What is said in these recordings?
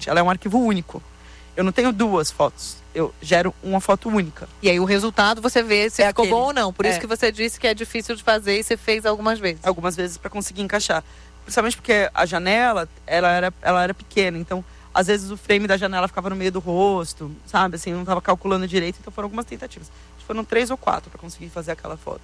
seguinte, ela é um arquivo único. Eu não tenho duas fotos, eu gero uma foto única. E aí o resultado você vê se ficou aquele. bom ou não. Por isso que você disse que é difícil de fazer e você fez algumas vezes. Algumas vezes para conseguir encaixar. Principalmente porque a janela, ela era pequena, então às vezes o frame da janela ficava no meio do rosto, sabe? Assim, eu não estava calculando direito, então foram algumas tentativas. Foram 3 ou 4 para conseguir fazer aquela foto.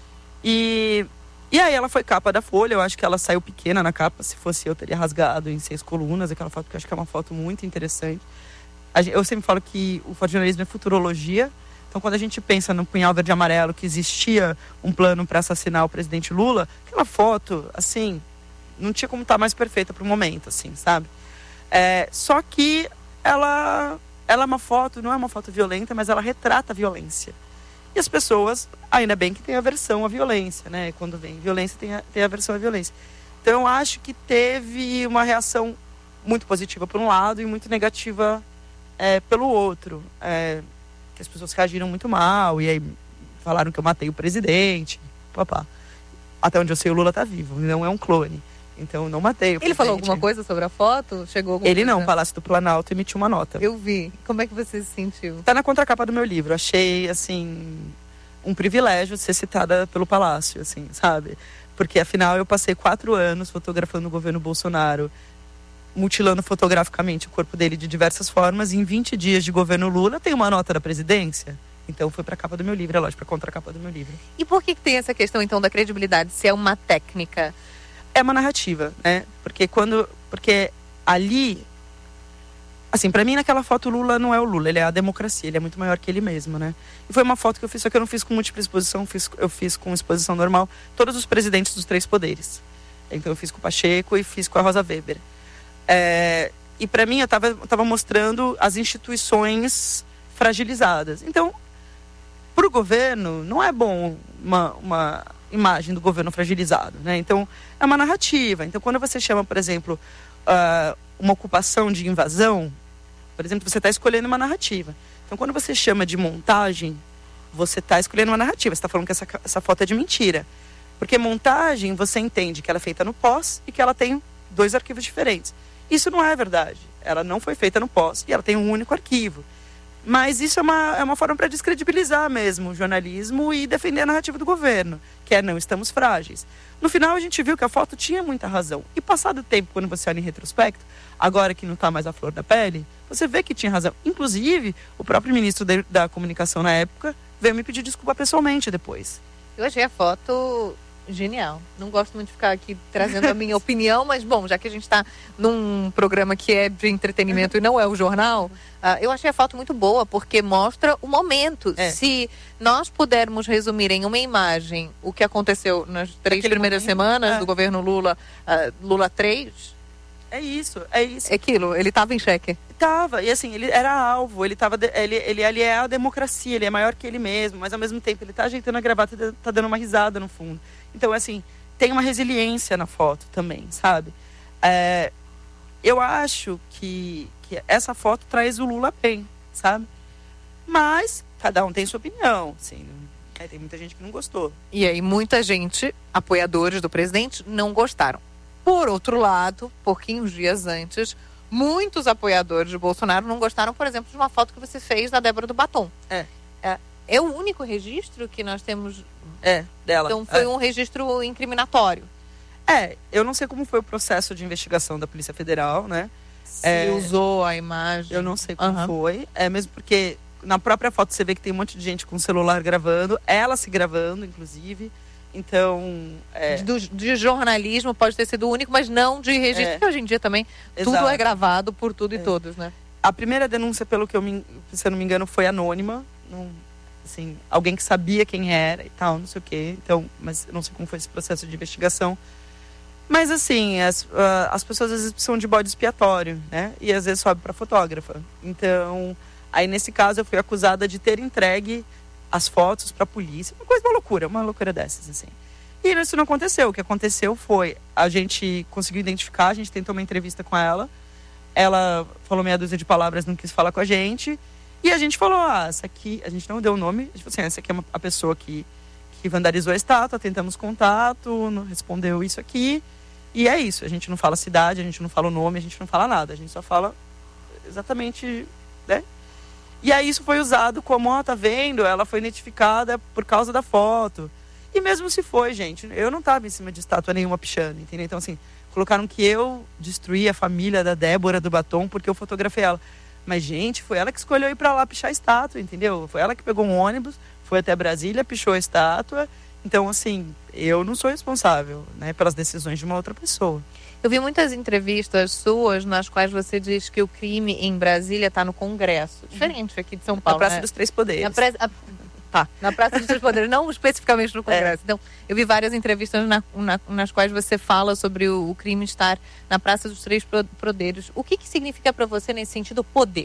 E aí ela foi capa da Folha, eu acho que ela saiu pequena na capa, se fosse eu teria rasgado em 6 colunas, aquela foto que eu acho que é uma foto muito interessante. Eu sempre falo que o fotojornalismo é futurologia, então quando a gente pensa no punhal verde e amarelo, que existia um plano para assassinar o presidente Lula, aquela foto, assim, não tinha como estar mais perfeita para o momento, assim, sabe? Só que ela é uma foto, não é uma foto violenta, mas ela retrata a violência. E as pessoas, ainda bem que tem aversão à violência, né? Quando vem violência, tem aversão à violência. Então, eu acho que teve uma reação muito positiva por um lado e muito negativa pelo outro. Que as pessoas reagiram muito mal e aí falaram que eu matei o presidente. Papá. Até onde eu sei, o Lula tá vivo, não é um clone. Então, eu não matei o presidente. Ele falou alguma coisa sobre a foto? Chegou alguma Ele coisa? não, o Palácio do Planalto emitiu uma nota. Eu vi. Como é que você se sentiu? Tá na contracapa do meu livro. Achei, assim, um privilégio ser citada pelo Palácio, assim, sabe? Porque, afinal, eu passei 4 anos fotografando o governo Bolsonaro, mutilando fotograficamente o corpo dele de diversas formas, e em 20 dias de governo Lula tem uma nota da presidência. Então, foi pra capa do meu livro, é lógico, pra contracapa do meu livro. E por que tem essa questão, então, da credibilidade? Se é uma técnica? É uma narrativa, né? Porque ali, assim, pra mim naquela foto o Lula não é o Lula, ele é a democracia, ele é muito maior que ele mesmo, né? E foi uma foto que eu fiz, só que eu não fiz com múltipla exposição, eu fiz com exposição normal, todos os presidentes dos 3 poderes. Então eu fiz com o Pacheco e fiz com a Rosa Weber. E pra mim eu tava mostrando as instituições fragilizadas. Então, pro governo, não é bom uma imagem do governo fragilizado, né? Então, é uma narrativa. Então, quando você chama, por exemplo, uma ocupação de invasão, por exemplo, você está escolhendo uma narrativa. Então, quando você chama de montagem, você está escolhendo uma narrativa. Você está falando que essa foto é de mentira. Porque montagem, você entende que ela é feita no pós e que ela tem 2 arquivos diferentes. Isso não é verdade. Ela não foi feita no pós e ela tem um único arquivo. Mas isso é uma forma para descredibilizar mesmo o jornalismo e defender a narrativa do governo, que não estamos frágeis. No final a gente viu que a foto tinha muita razão. E passado o tempo, quando você olha em retrospecto, agora que não está mais a flor da pele, você vê que tinha razão. Inclusive, o próprio ministro da comunicação na época veio me pedir desculpa pessoalmente depois. Eu achei a foto genial. Não gosto muito de ficar aqui trazendo a minha opinião, mas bom, já que a gente está num programa que é de entretenimento e não é o jornal, eu achei a foto muito boa, porque mostra o momento. Se nós pudermos resumir em uma imagem o que aconteceu nas 3 primeiras semanas do governo Lula, Lula 3... É isso. É aquilo, ele estava em xeque. Tava, e assim, ele era alvo, ele é a democracia, ele é maior que ele mesmo, mas ao mesmo tempo ele tá ajeitando a gravata e tá dando uma risada no fundo. Então, assim, tem uma resiliência na foto também, sabe? Eu acho que essa foto traz o Lula bem, sabe? Mas cada um tem sua opinião, assim, tem muita gente que não gostou. E aí, muita gente, apoiadores do presidente, não gostaram. Por outro lado, pouquinhos dias antes, muitos apoiadores de Bolsonaro não gostaram, por exemplo, de uma foto que você fez da Débora do Batom. É o único registro que nós temos? Dela. Então foi um registro incriminatório. Eu não sei como foi o processo de investigação da Polícia Federal, né? Se usou a imagem. Eu não sei como foi. Mesmo porque na própria foto você vê que tem um monte de gente com o celular gravando, ela se gravando, inclusive. Então... De jornalismo pode ter sido único, mas não de registro, porque hoje em dia também tudo é gravado por tudo e todos, né? A primeira denúncia, pelo que se eu não me engano, foi anônima. Assim, alguém que sabia quem era e tal, não sei o quê. Então, mas eu não sei como foi esse processo de investigação. Mas assim, as pessoas às vezes precisam de bode expiatório, né? E às vezes sobe para fotógrafa. Então, aí nesse caso eu fui acusada de ter entregue as fotos para a polícia, uma loucura dessas, assim. E isso não aconteceu. O que aconteceu foi, a gente conseguiu identificar, a gente tentou uma entrevista com ela Ela falou meia dúzia de palavras, não quis falar com a gente. E a gente falou, essa aqui, a gente não deu o nome, a gente falou assim, essa aqui é a pessoa que vandalizou a estátua, tentamos contato, não respondeu isso aqui. E é isso, a gente não fala cidade, a gente não fala o nome, a gente não fala nada, a gente só fala exatamente, né? E aí isso foi usado como, tá vendo? Ela foi identificada por causa da foto. E mesmo se foi, gente, eu não estava em cima de estátua nenhuma pichando, entendeu? Então, assim, colocaram que eu destruí a família da Débora do Batom porque eu fotografei ela. Mas, gente, foi ela que escolheu ir para lá pichar a estátua, entendeu? Foi ela que pegou um ônibus, foi até Brasília, pichou a estátua. Então, assim, eu não sou responsável, né, pelas decisões de uma outra pessoa. Eu vi muitas entrevistas suas nas quais você diz que o crime em Brasília está no Congresso. Diferente aqui de São Paulo, Na Praça né? dos Três Poderes. Na Praça dos Três Poderes, não especificamente no Congresso. Então, eu vi várias entrevistas nas quais você fala sobre o crime estar na Praça dos Três Poderes. O que significa para você, nesse sentido, poder?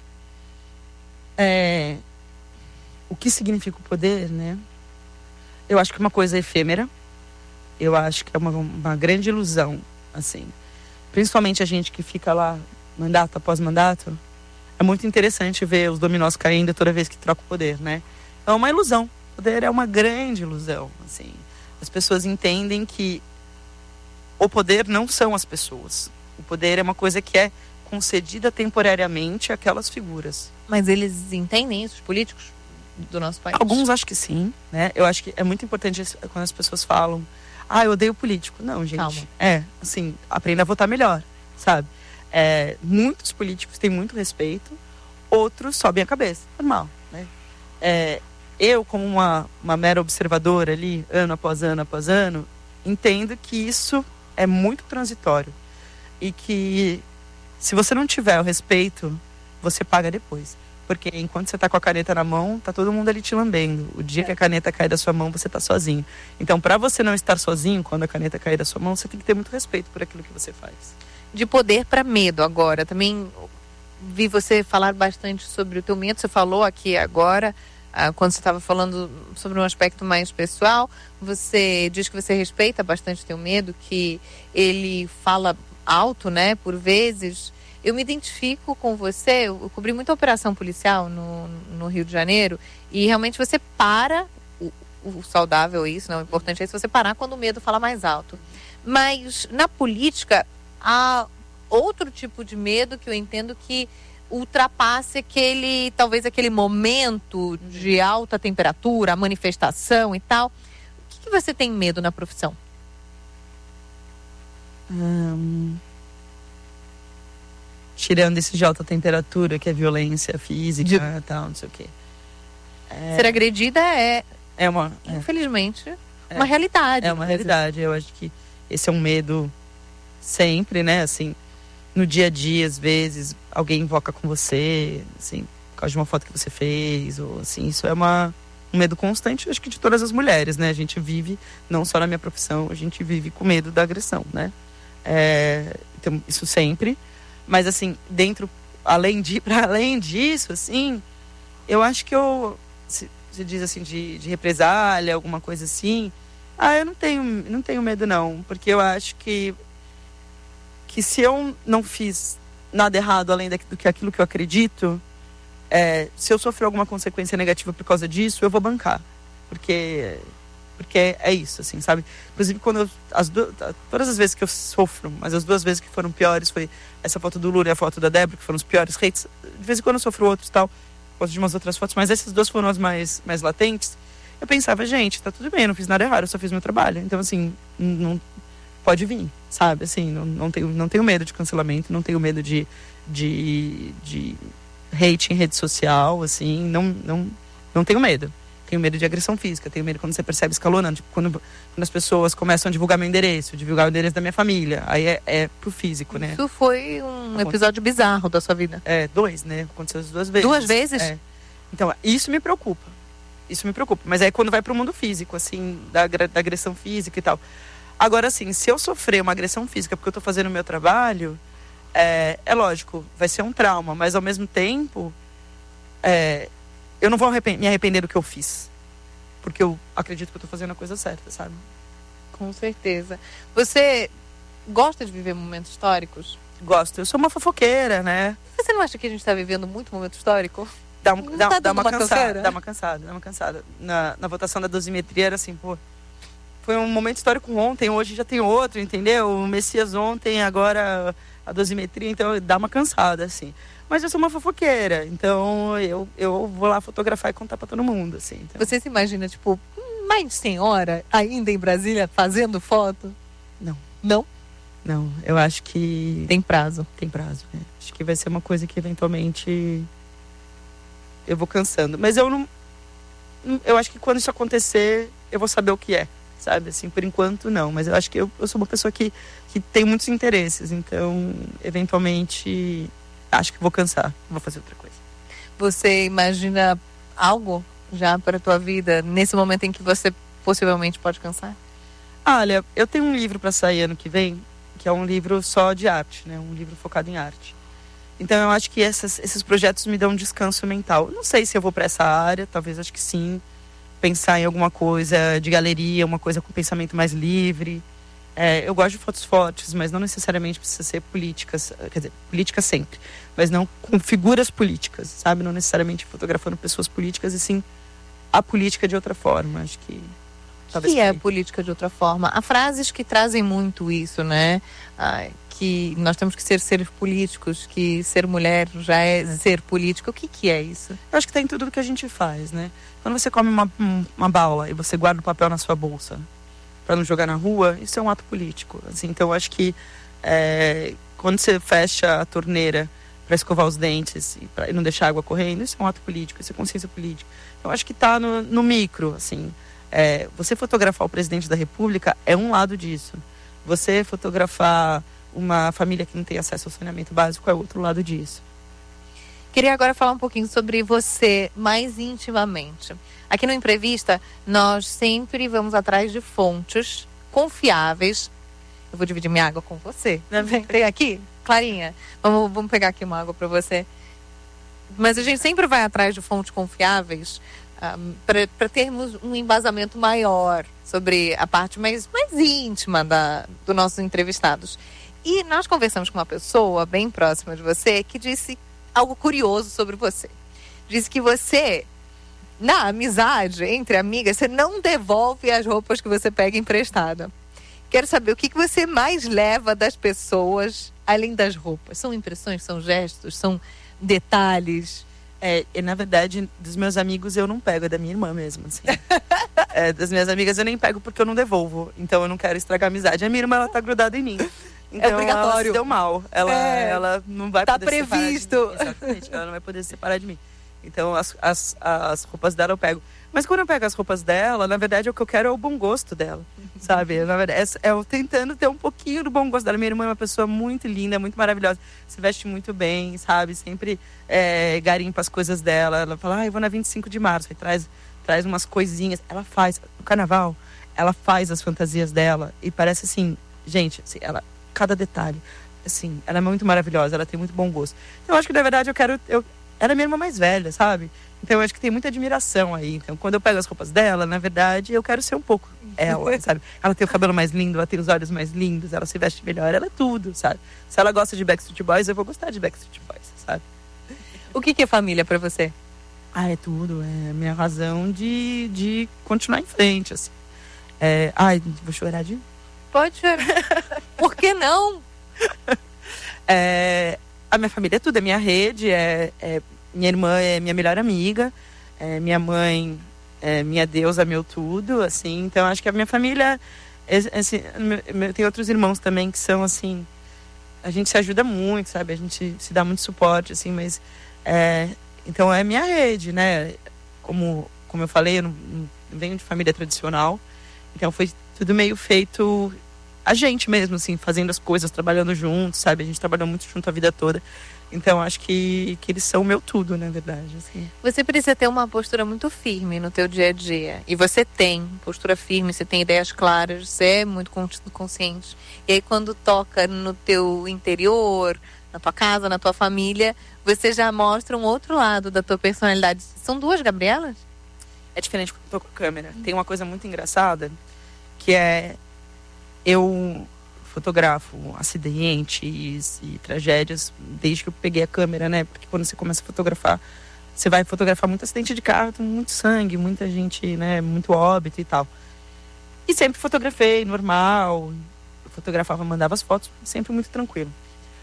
O que significa o poder, né? Eu acho que é uma coisa efêmera. Eu acho que é uma grande ilusão, assim. Principalmente a gente que fica lá, mandato após mandato. É muito interessante ver os dominós caindo toda vez que troca o poder, né? É uma ilusão. O poder é uma grande ilusão, assim. As pessoas entendem que o poder não são as pessoas. O poder é uma coisa que é concedida temporariamente àquelas figuras. Mas eles entendem isso, os políticos do nosso país? Alguns acho que sim, né? Eu acho que é muito importante quando as pessoas falam, eu odeio político. Não, gente. Calma. Assim, aprenda a votar melhor, sabe? Muitos políticos têm muito respeito, outros sobem a cabeça. Normal, né? Eu, como uma mera observadora ali, ano após ano, entendo que isso é muito transitório. E que se você não tiver o respeito, você paga depois. Porque enquanto você está com a caneta na mão, tá todo mundo ali te lambendo. O dia que a caneta cai da sua mão, você está sozinho. Então, para você não estar sozinho, quando a caneta cair da sua mão, você tem que ter muito respeito por aquilo que você faz. De poder para medo agora. Também vi você falar bastante sobre o teu medo. Você falou aqui agora, quando você estava falando sobre um aspecto mais pessoal, você diz que você respeita bastante o teu medo, que ele fala alto, né, por vezes. Eu me identifico com você, eu cobri muita operação policial no Rio de Janeiro, e realmente você para, o saudável isso, não, o importante é isso, você parar quando o medo fala mais alto. Mas na política, há outro tipo de medo que eu entendo que ultrapasse talvez aquele momento de alta temperatura, a manifestação e tal. O que você tem medo na profissão? Tirando esse de alta temperatura, que é violência física e tal, não sei o quê. Ser agredida infelizmente, uma realidade. É uma realidade. Eu acho que esse é um medo sempre, né? Assim, no dia a dia, às vezes, alguém invoca com você, assim, por causa de uma foto que você fez, ou assim, isso é um medo constante, acho que de todas as mulheres, né? A gente vive, não só na minha profissão, a gente vive com medo da agressão, né? Então, isso sempre. Mas, assim, para além disso, assim, eu acho que se diz assim, de represália, alguma coisa assim, eu não tenho medo, não. Porque eu acho que se eu não fiz nada errado além do que aquilo que eu acredito, se eu sofrer alguma consequência negativa por causa disso, eu vou bancar. Porque é isso, assim, sabe? Inclusive, todas as vezes que eu sofro, mas as 2 vezes que foram piores foi essa foto do Lula e a foto da Débora, que foram os piores hates. De vez em quando eu sofro outros e tal, por causa de umas outras fotos, mas essas 2 foram as mais latentes. Eu pensava, gente, tá tudo bem, eu não fiz nada errado, eu só fiz meu trabalho. Então, assim, não pode vir, sabe? Assim, não tenho medo de cancelamento, não tenho medo de hate em rede social, assim, não tenho medo. Tenho medo de agressão física, tenho medo quando você percebe escalonando, tipo, quando as pessoas começam a divulgar meu endereço, divulgar o endereço da minha família, aí é pro físico, né? Isso foi um episódio bizarro da sua vida. 2, né? Aconteceu as 2 vezes. 2 vezes? Então, isso me preocupa, mas aí quando vai pro mundo físico, assim, da agressão física e tal. Agora, assim, se eu sofrer uma agressão física porque eu tô fazendo o meu trabalho, é lógico, vai ser um trauma, mas ao mesmo tempo, eu não vou me arrepender do que eu fiz. Porque eu acredito que eu tô fazendo a coisa certa, sabe? Com certeza. Você gosta de viver momentos históricos? Gosto. Eu sou uma fofoqueira, né? Você não acha que a gente tá vivendo muito momento histórico? Dá uma cansada. Na votação da dosimetria era assim, foi um momento histórico ontem, hoje já tem outro, entendeu? O Messias ontem, agora a dosimetria, então dá uma cansada, assim. Mas eu sou uma fofoqueira, então eu vou lá fotografar e contar pra todo mundo, assim. Então... Você se imagina, tipo, mais senhora ainda em Brasília fazendo foto? Não. Não? Não, eu acho que... Tem prazo. Tem prazo, né? Acho que vai ser uma coisa que eventualmente eu vou cansando. Mas eu não... Eu acho que quando isso acontecer, eu vou saber o que é, sabe? Assim, por enquanto, não. Mas eu acho que eu sou uma pessoa que tem muitos interesses. Então, eventualmente, acho que vou cansar. Vou fazer outra coisa. Você imagina algo já para a tua vida nesse momento em que você possivelmente pode cansar? Olha, eu tenho um livro para sair ano que vem, que é um livro só de arte, né? Um livro focado em arte. Então eu acho que esses projetos me dão um descanso mental. Não sei se eu vou para essa área, talvez acho que sim. Pensar em alguma coisa de galeria, uma coisa com pensamento mais livre. Eu gosto de fotos fortes, mas não necessariamente precisa ser políticas, quer dizer, políticas sempre, mas não com figuras políticas, sabe? Não necessariamente fotografando pessoas políticas, e sim a política de outra forma. Acho que... O que é política de outra forma? Há frases que trazem muito isso, né? Que nós temos que ser seres políticos, que ser mulher já é ser política. O que é isso? Eu acho que está em tudo que a gente faz, né? Quando você come uma bala e você guarda o papel na sua bolsa para não jogar na rua, isso é um ato político. Assim, então, eu acho que quando você fecha a torneira para escovar os dentes e não deixar a água correndo, isso é um ato político, isso é consciência política. Eu acho que está no micro, assim. Você fotografar o presidente da República é um lado disso. Você fotografar uma família que não tem acesso ao saneamento básico é outro lado disso. Queria agora falar um pouquinho sobre você mais intimamente. Aqui no Entrevista, nós sempre vamos atrás de fontes confiáveis. Eu vou dividir minha água com você. Tem aqui? Clarinha, vamos pegar aqui uma água para você. Mas a gente sempre vai atrás de fontes confiáveis para termos um embasamento maior sobre a parte mais íntima dos nossos entrevistados. E nós conversamos com uma pessoa bem próxima de você que disse algo curioso sobre você. Disse que você, na amizade entre amigas, você não devolve as roupas que você pega emprestada. Quero saber o que você mais leva das pessoas, além das roupas. São impressões, são gestos, são detalhes? Na verdade, dos meus amigos eu não pego, é da minha irmã mesmo, assim. Das minhas amigas eu nem pego porque eu não devolvo. Então eu não quero estragar a amizade. A minha irmã, ela tá grudada em mim. Então, é obrigatório. Ela se deu mal. Ela não vai poder previsto. Separar de mim. Exatamente, ela não vai poder se separar de mim. Então as roupas dela eu pego. Mas quando eu pego as roupas dela, na verdade o que eu quero é o bom gosto dela, sabe? Na verdade, eu tentando ter um pouquinho do bom gosto dela. Minha irmã é uma pessoa muito linda, muito maravilhosa. Se veste muito bem, sabe? Sempre garimpa as coisas dela. Ela fala, eu vou na 25 de março. Aí traz umas coisinhas. Ela faz, no carnaval, ela faz as fantasias dela. E parece assim, gente, assim, cada detalhe, assim, ela é muito maravilhosa, ela tem muito bom gosto. Então eu acho que na verdade ela é minha irmã mais velha, sabe? Então eu acho que tem muita admiração aí. Então quando eu pego as roupas dela, na verdade eu quero ser um pouco ela, sabe? Ela tem o cabelo mais lindo, ela tem os olhos mais lindos, ela se veste melhor, ela é tudo, sabe? Se ela gosta de Backstreet Boys, eu vou gostar de Backstreet Boys, sabe? O que é família pra você? É tudo, é a minha razão de continuar em frente, assim. Vou chorar de... Pode chorar. Por que não? A minha família é tudo, é minha rede, minha irmã é minha melhor amiga, minha mãe é minha deusa, meu tudo, assim. Então acho que a minha família, assim, tem outros irmãos também que são assim, a gente se ajuda muito, sabe? A gente se dá muito suporte, assim, mas então é minha rede, né? Como eu falei, eu não venho de família tradicional, então foi tudo meio feito a gente mesmo, assim, fazendo as coisas, trabalhando juntos, sabe? A gente trabalhou muito junto a vida toda. Então, acho que eles são o meu tudo, na verdade, assim. Você precisa ter uma postura muito firme no teu dia a dia. E você tem postura firme, você tem ideias claras, você é muito consciente. E aí, quando toca no teu interior, na tua casa, na tua família, você já mostra um outro lado da tua personalidade. São duas Gabrielas? É diferente quando eu tô com a câmera. Tem uma coisa muito engraçada, que eu fotografo acidentes e tragédias desde que eu peguei a câmera, né? Porque quando você começa a fotografar, você vai fotografar muito acidente de carro, muito sangue, muita gente, né? Muito óbito e tal. E sempre fotografei, normal. Eu fotografava, mandava as fotos, sempre muito tranquilo.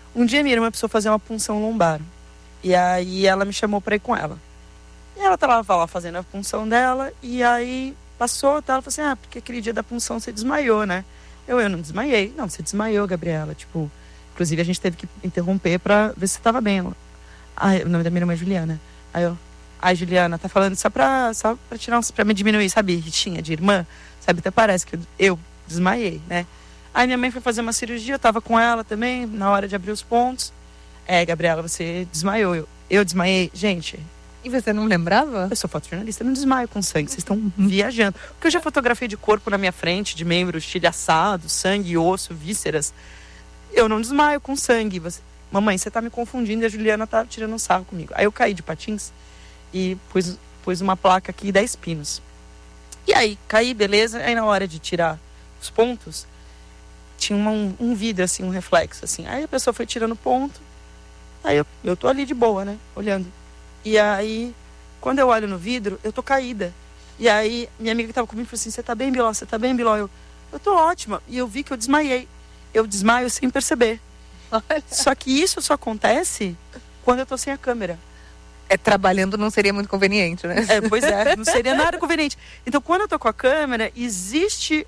Um dia minha irmã precisou fazer uma punção lombar. E aí ela me chamou pra ir com ela. E ela tava lá fazendo a punção dela. E aí passou, tá? Ela falou assim, porque aquele dia da punção você desmaiou, né? Eu não desmaiei. Não, você desmaiou, Gabriela. Tipo, inclusive a gente teve que interromper pra ver se você tava bem. O nome da minha irmã é Juliana. Aí eu, Juliana, tá falando só pra tirar pra me diminuir, sabe? Ritinha de irmã. Sabe, até parece que eu desmaiei, né? Aí minha mãe foi fazer uma cirurgia, eu tava com ela também, na hora de abrir os pontos. Gabriela, você desmaiou. Eu desmaiei. Gente... E você não lembrava? Eu sou fotojornalista, eu não desmaio com sangue. Vocês estão viajando. Porque eu já fotografei de corpo na minha frente, de membro estilhaçado, sangue, osso, vísceras. Eu não desmaio com sangue. Mamãe, você tá me confundindo e a Juliana tá tirando um sarro comigo. Aí eu caí de patins e pus uma placa aqui 10 pinos. E aí, caí, beleza. Aí na hora de tirar os pontos, tinha um vidro, assim, um reflexo, assim. Aí a pessoa foi tirando ponto. Aí eu tô ali de boa, né? Olhando. E aí, quando eu olho no vidro, eu tô caída. E aí, minha amiga que tava comigo falou assim, você tá bem, Biló? Você tá bem, Biló? Eu tô ótima. E eu vi que eu desmaiei. Eu desmaio sem perceber. Olha. Só que isso só acontece quando eu tô sem a câmera. Trabalhando não seria muito conveniente, né? Pois é, não seria nada conveniente. Então, quando eu tô com a câmera, existe...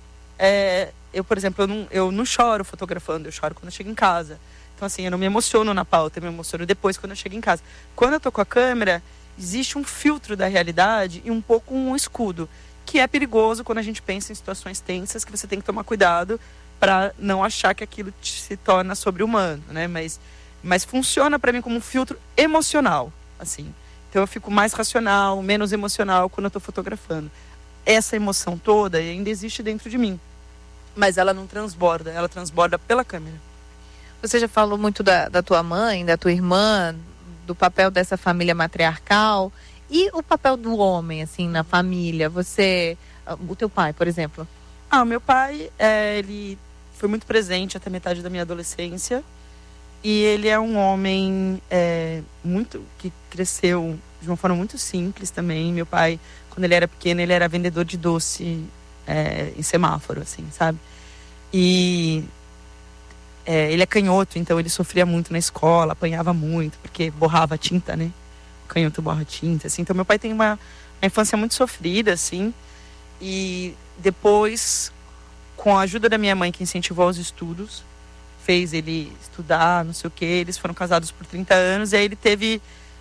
eu, por exemplo, eu não choro fotografando, eu choro quando eu chego em casa. Então, assim, eu não me emociono na pauta, eu me emociono depois, quando eu chego em casa. Quando eu tô com a câmera, existe um filtro da realidade e um pouco um escudo, que é perigoso quando a gente pensa em situações tensas, que você tem que tomar cuidado para não achar que aquilo se torna sobre-humano, né? Mas funciona para mim como um filtro emocional, assim. Então, eu fico mais racional, menos emocional quando eu tô fotografando. Essa emoção toda ainda existe dentro de mim, mas ela não transborda, ela transborda pela câmera. Você já falou muito da tua mãe, da tua irmã, do papel dessa família matriarcal e o papel do homem, assim, na família. O teu pai, por exemplo? O meu pai, ele foi muito presente até metade da minha adolescência e ele é um homem que cresceu de uma forma muito simples também. Meu pai, quando ele era pequeno, ele era vendedor de doce em semáforo, assim, sabe? E... ele é canhoto, então ele sofria muito na escola, apanhava muito, porque borrava tinta, né? O canhoto borra tinta, assim. Então, meu pai tem uma infância muito sofrida, assim. E depois, com a ajuda da minha mãe, que incentivou os estudos, fez ele estudar, não sei o quê. Eles foram casados por 30 anos, e aí ele teve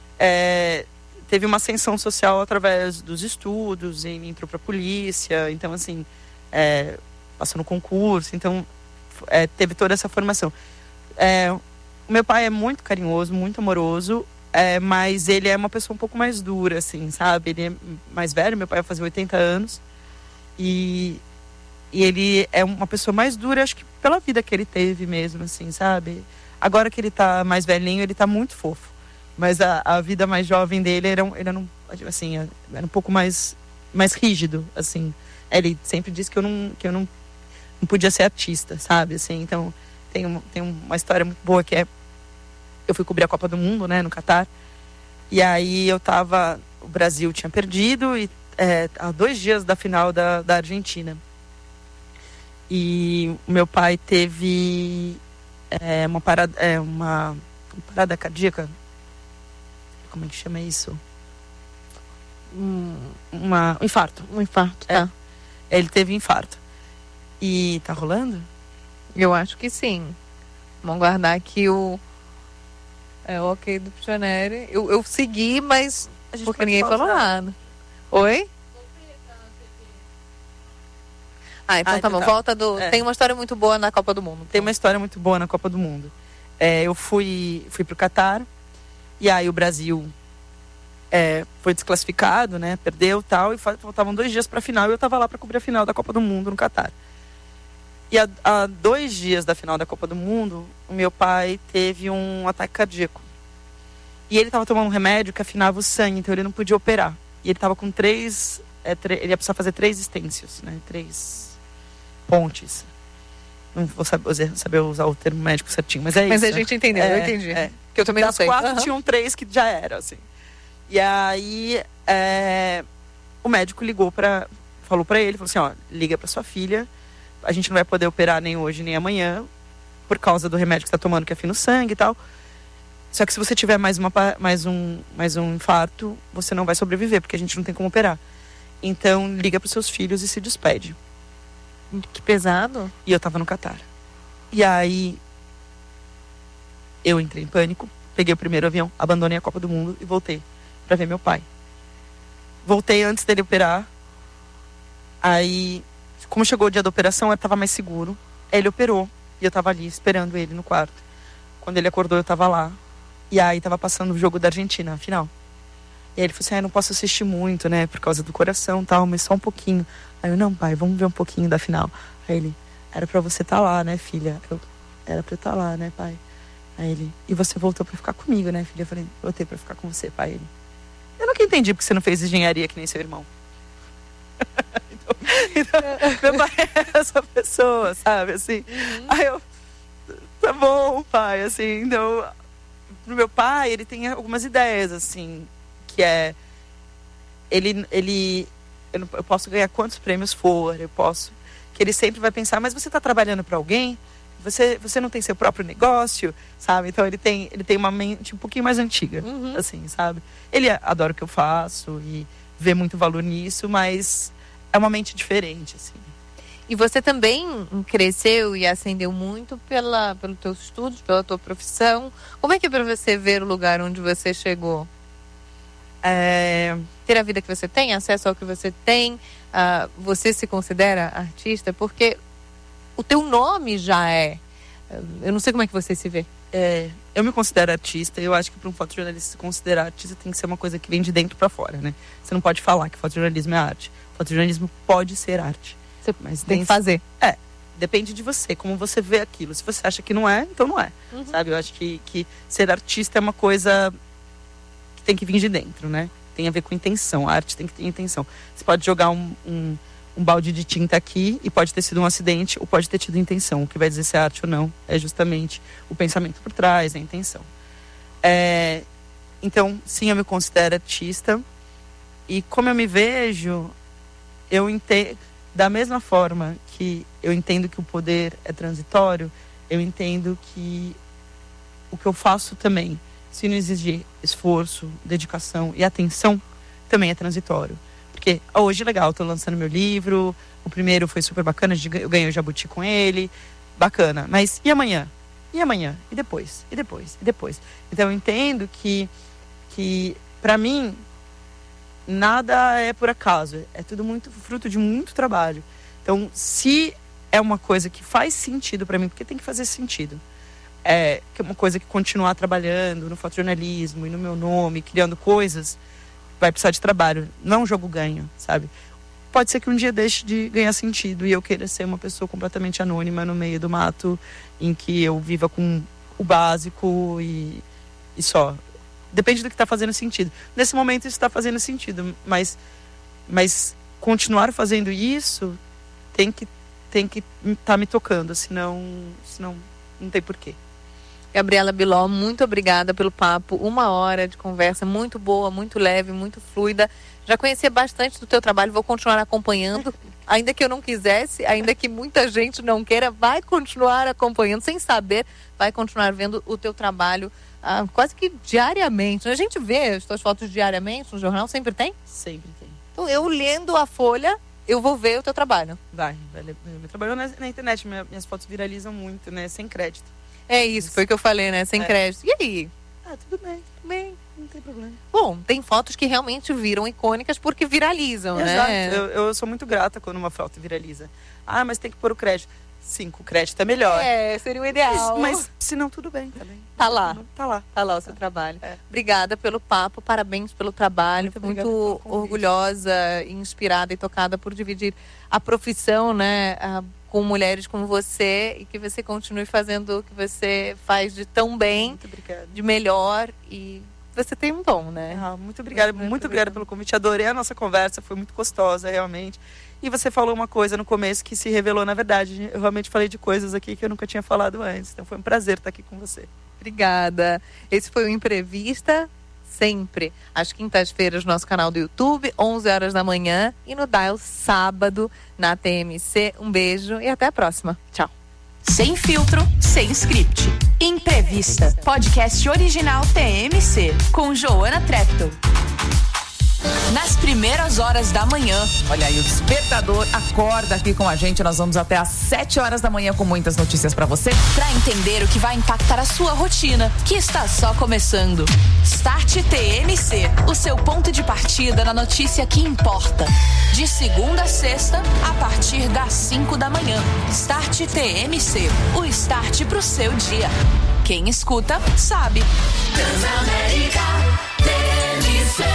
uma ascensão social através dos estudos, ele entrou pra polícia, então, assim, passou no concurso, então... teve toda essa formação. O meu pai é muito carinhoso, muito amoroso, mas ele é uma pessoa um pouco mais dura, assim, sabe? Ele é mais velho, meu pai vai fazer 80 anos. E ele é uma pessoa mais dura, acho que pela vida que ele teve mesmo, assim, sabe? Agora que ele tá mais velhinho, ele tá muito fofo. Mas a vida mais jovem dele era um pouco mais rígido, assim. Ele sempre disse que eu não podia ser artista, sabe? Assim, então, tem uma história muito boa que eu fui cobrir a Copa do Mundo, né, no Catar. E aí o Brasil tinha perdido e há 2 dias da final da Argentina. E o meu pai teve uma parada cardíaca. Como é que chama isso? Um infarto. Um infarto, tá. Ele teve infarto. E tá rolando? Eu acho que sim. Vamos guardar aqui o ok do Pichoneri. Eu segui, mas porque ninguém falou nada. Oi? Então tá bom. Tá. Volta do... Tem uma história muito boa na Copa do Mundo. Tem uma história muito boa na Copa do Mundo. Eu fui pro Catar e aí o Brasil foi desclassificado, né? Perdeu e tal, e faltavam 2 dias pra final e eu tava lá pra cobrir a final da Copa do Mundo no Catar. E há 2 dias da final da Copa do Mundo, o meu pai teve um ataque cardíaco. E ele estava tomando um remédio que afinava o sangue, então ele não podia operar. E ele estava com 3... ele ia precisar fazer 3 estêncios, né? 3 pontes. Não vou saber usar o termo médico certinho, mas é isso. Mas a gente entendeu, eu entendi. Que eu também não sei. Das 4 tinham 3 que já eram, assim. E aí, o médico falou pra ele, falou assim, liga pra sua filha, a gente não vai poder operar nem hoje nem amanhã, por causa do remédio que você tá tomando, que é fino sangue e tal. Só que se você tiver mais um infarto, você não vai sobreviver, porque a gente não tem como operar. Então, liga pros seus filhos e se despede. Que pesado. E eu tava no Catar. E aí, eu entrei em pânico, peguei o primeiro avião, abandonei a Copa do Mundo e voltei pra ver meu pai. Voltei antes dele operar. Aí, como chegou o dia da operação, eu tava mais seguro. Aí ele operou e eu tava ali esperando ele no quarto. Quando ele acordou, eu tava lá. E aí tava passando o jogo da Argentina, a final. E aí ele falou assim, não posso assistir muito, né, por causa do coração e tal, mas só um pouquinho. Aí eu, não, pai, vamos ver um pouquinho da final. Aí ele, era pra você estar lá, né, filha? Era pra eu estar lá, né, pai? Aí ele, e você voltou pra ficar comigo, né, filha? Eu falei, voltei pra ficar com você, pai. Ele, eu nunca entendi porque você não fez engenharia que nem seu irmão. então, meu pai é essa pessoa, sabe, assim. Aí eu, tá bom, pai, assim, então... Pro meu pai, ele tem algumas ideias, assim, que é... Eu posso ganhar quantos prêmios for, que ele sempre vai pensar, mas você está trabalhando para alguém? Você não tem seu próprio negócio, sabe? Então ele tem uma mente um pouquinho mais antiga, assim, sabe? Ele adora o que eu faço e vê muito valor nisso, mas é uma mente diferente, assim. E você também cresceu e ascendeu muito pelos teus estudos, pela tua profissão. Como é que é para você ver o lugar onde você chegou? Ter a vida que você tem, acesso ao que você tem, você se considera artista? Porque o teu nome já é... Eu não sei como é que você se vê. Eu me considero artista. Eu acho que para um fotojornalista se considerar artista tem que ser uma coisa que vem de dentro para fora, né? Você não pode falar que fotojornalismo é arte. Fotojornalismo pode ser arte. Mas tem que fazer. Depende de você, como você vê aquilo. Se você acha que não é, então não é. Sabe? Eu acho que ser artista é uma coisa que tem que vir de dentro, né? Tem a ver com intenção. A arte tem que ter intenção. Você pode jogar um balde de tinta aqui e pode ter sido um acidente ou pode ter tido intenção. O que vai dizer se é arte ou não é justamente o pensamento por trás, a intenção. Então, sim, eu me considero artista. E como eu me vejo, eu entendo... Da mesma forma que eu entendo que o poder é transitório, eu entendo que o que eu faço também, se não exigir esforço, dedicação e atenção, também é transitório. Porque hoje, legal, estou lançando meu livro, o primeiro foi super bacana, eu ganhei o Jabuti com ele, bacana. Mas e amanhã? E amanhã? E depois? E depois? E depois? Então eu entendo que para mim... Nada é por acaso, é tudo muito fruto de muito trabalho. Então, se é uma coisa que faz sentido para mim, porque tem que fazer sentido, que é uma coisa que continuar trabalhando no fotojornalismo e no meu nome, criando coisas, vai precisar de trabalho. Não é um jogo ganho, sabe? Pode ser que um dia deixe de ganhar sentido e eu queira ser uma pessoa completamente anônima no meio do mato, em que eu viva com o básico e só. Depende do que está fazendo sentido. Nesse momento isso está fazendo sentido, mas continuar fazendo isso tem que estar me tocando, senão não tem porquê. Gabriela Biló, muito obrigada pelo papo. 1 hora de conversa muito boa, muito leve, muito fluida. Já conhecia bastante do teu trabalho, vou continuar acompanhando. Ainda que eu não quisesse, ainda que muita gente não queira, vai continuar acompanhando, sem saber, vai continuar vendo o teu trabalho quase que diariamente. A gente vê as tuas fotos diariamente no jornal, sempre tem? Sempre tem. Então eu lendo a Folha, eu vou ver o teu trabalho. Vai meu trabalho na internet, minhas fotos viralizam muito, né, sem crédito. É isso, foi o que eu falei, né, sem crédito. E aí? Tudo bem, não tem problema. Bom, tem fotos que realmente viram icônicas porque viralizam, Exato. né? Eu sou muito grata quando uma foto viraliza. Mas tem que pôr o crédito. Sim, com crédito é melhor. Seria o ideal. Mas se não, tudo bem também. Tá lá. Tá lá o seu trabalho. Obrigada pelo papo, parabéns pelo trabalho. Muito orgulhosa, inspirada e tocada por dividir a profissão, né, com mulheres como você, e que você continue fazendo o que você faz de tão bem, muito obrigada, de melhor, e você tem um dom, né? Muito obrigada pelo convite. Adorei a nossa conversa, foi muito gostosa, realmente. E você falou uma coisa no começo que se revelou na verdade. Eu realmente falei de coisas aqui que eu nunca tinha falado antes. Então foi um prazer estar aqui com você. Obrigada. Esse foi o Entrevista, sempre às quintas-feiras no nosso canal do YouTube, 11 horas da manhã, e no Dial sábado na TMC. Um beijo e até a próxima. Tchau. Sem filtro, sem script. Imprevista, podcast original TMC, com Joana Treptow. Nas primeiras horas da manhã. Olha aí, o Despertador acorda aqui com a gente. Nós vamos até às 7 horas da manhã com muitas notícias pra você. Pra entender o que vai impactar a sua rotina, que está só começando. Start TMC, o seu ponto de partida na notícia que importa. De segunda a sexta, a partir das 5 da manhã. Start TMC, o start pro seu dia. Quem escuta, sabe. Transamérica TMC.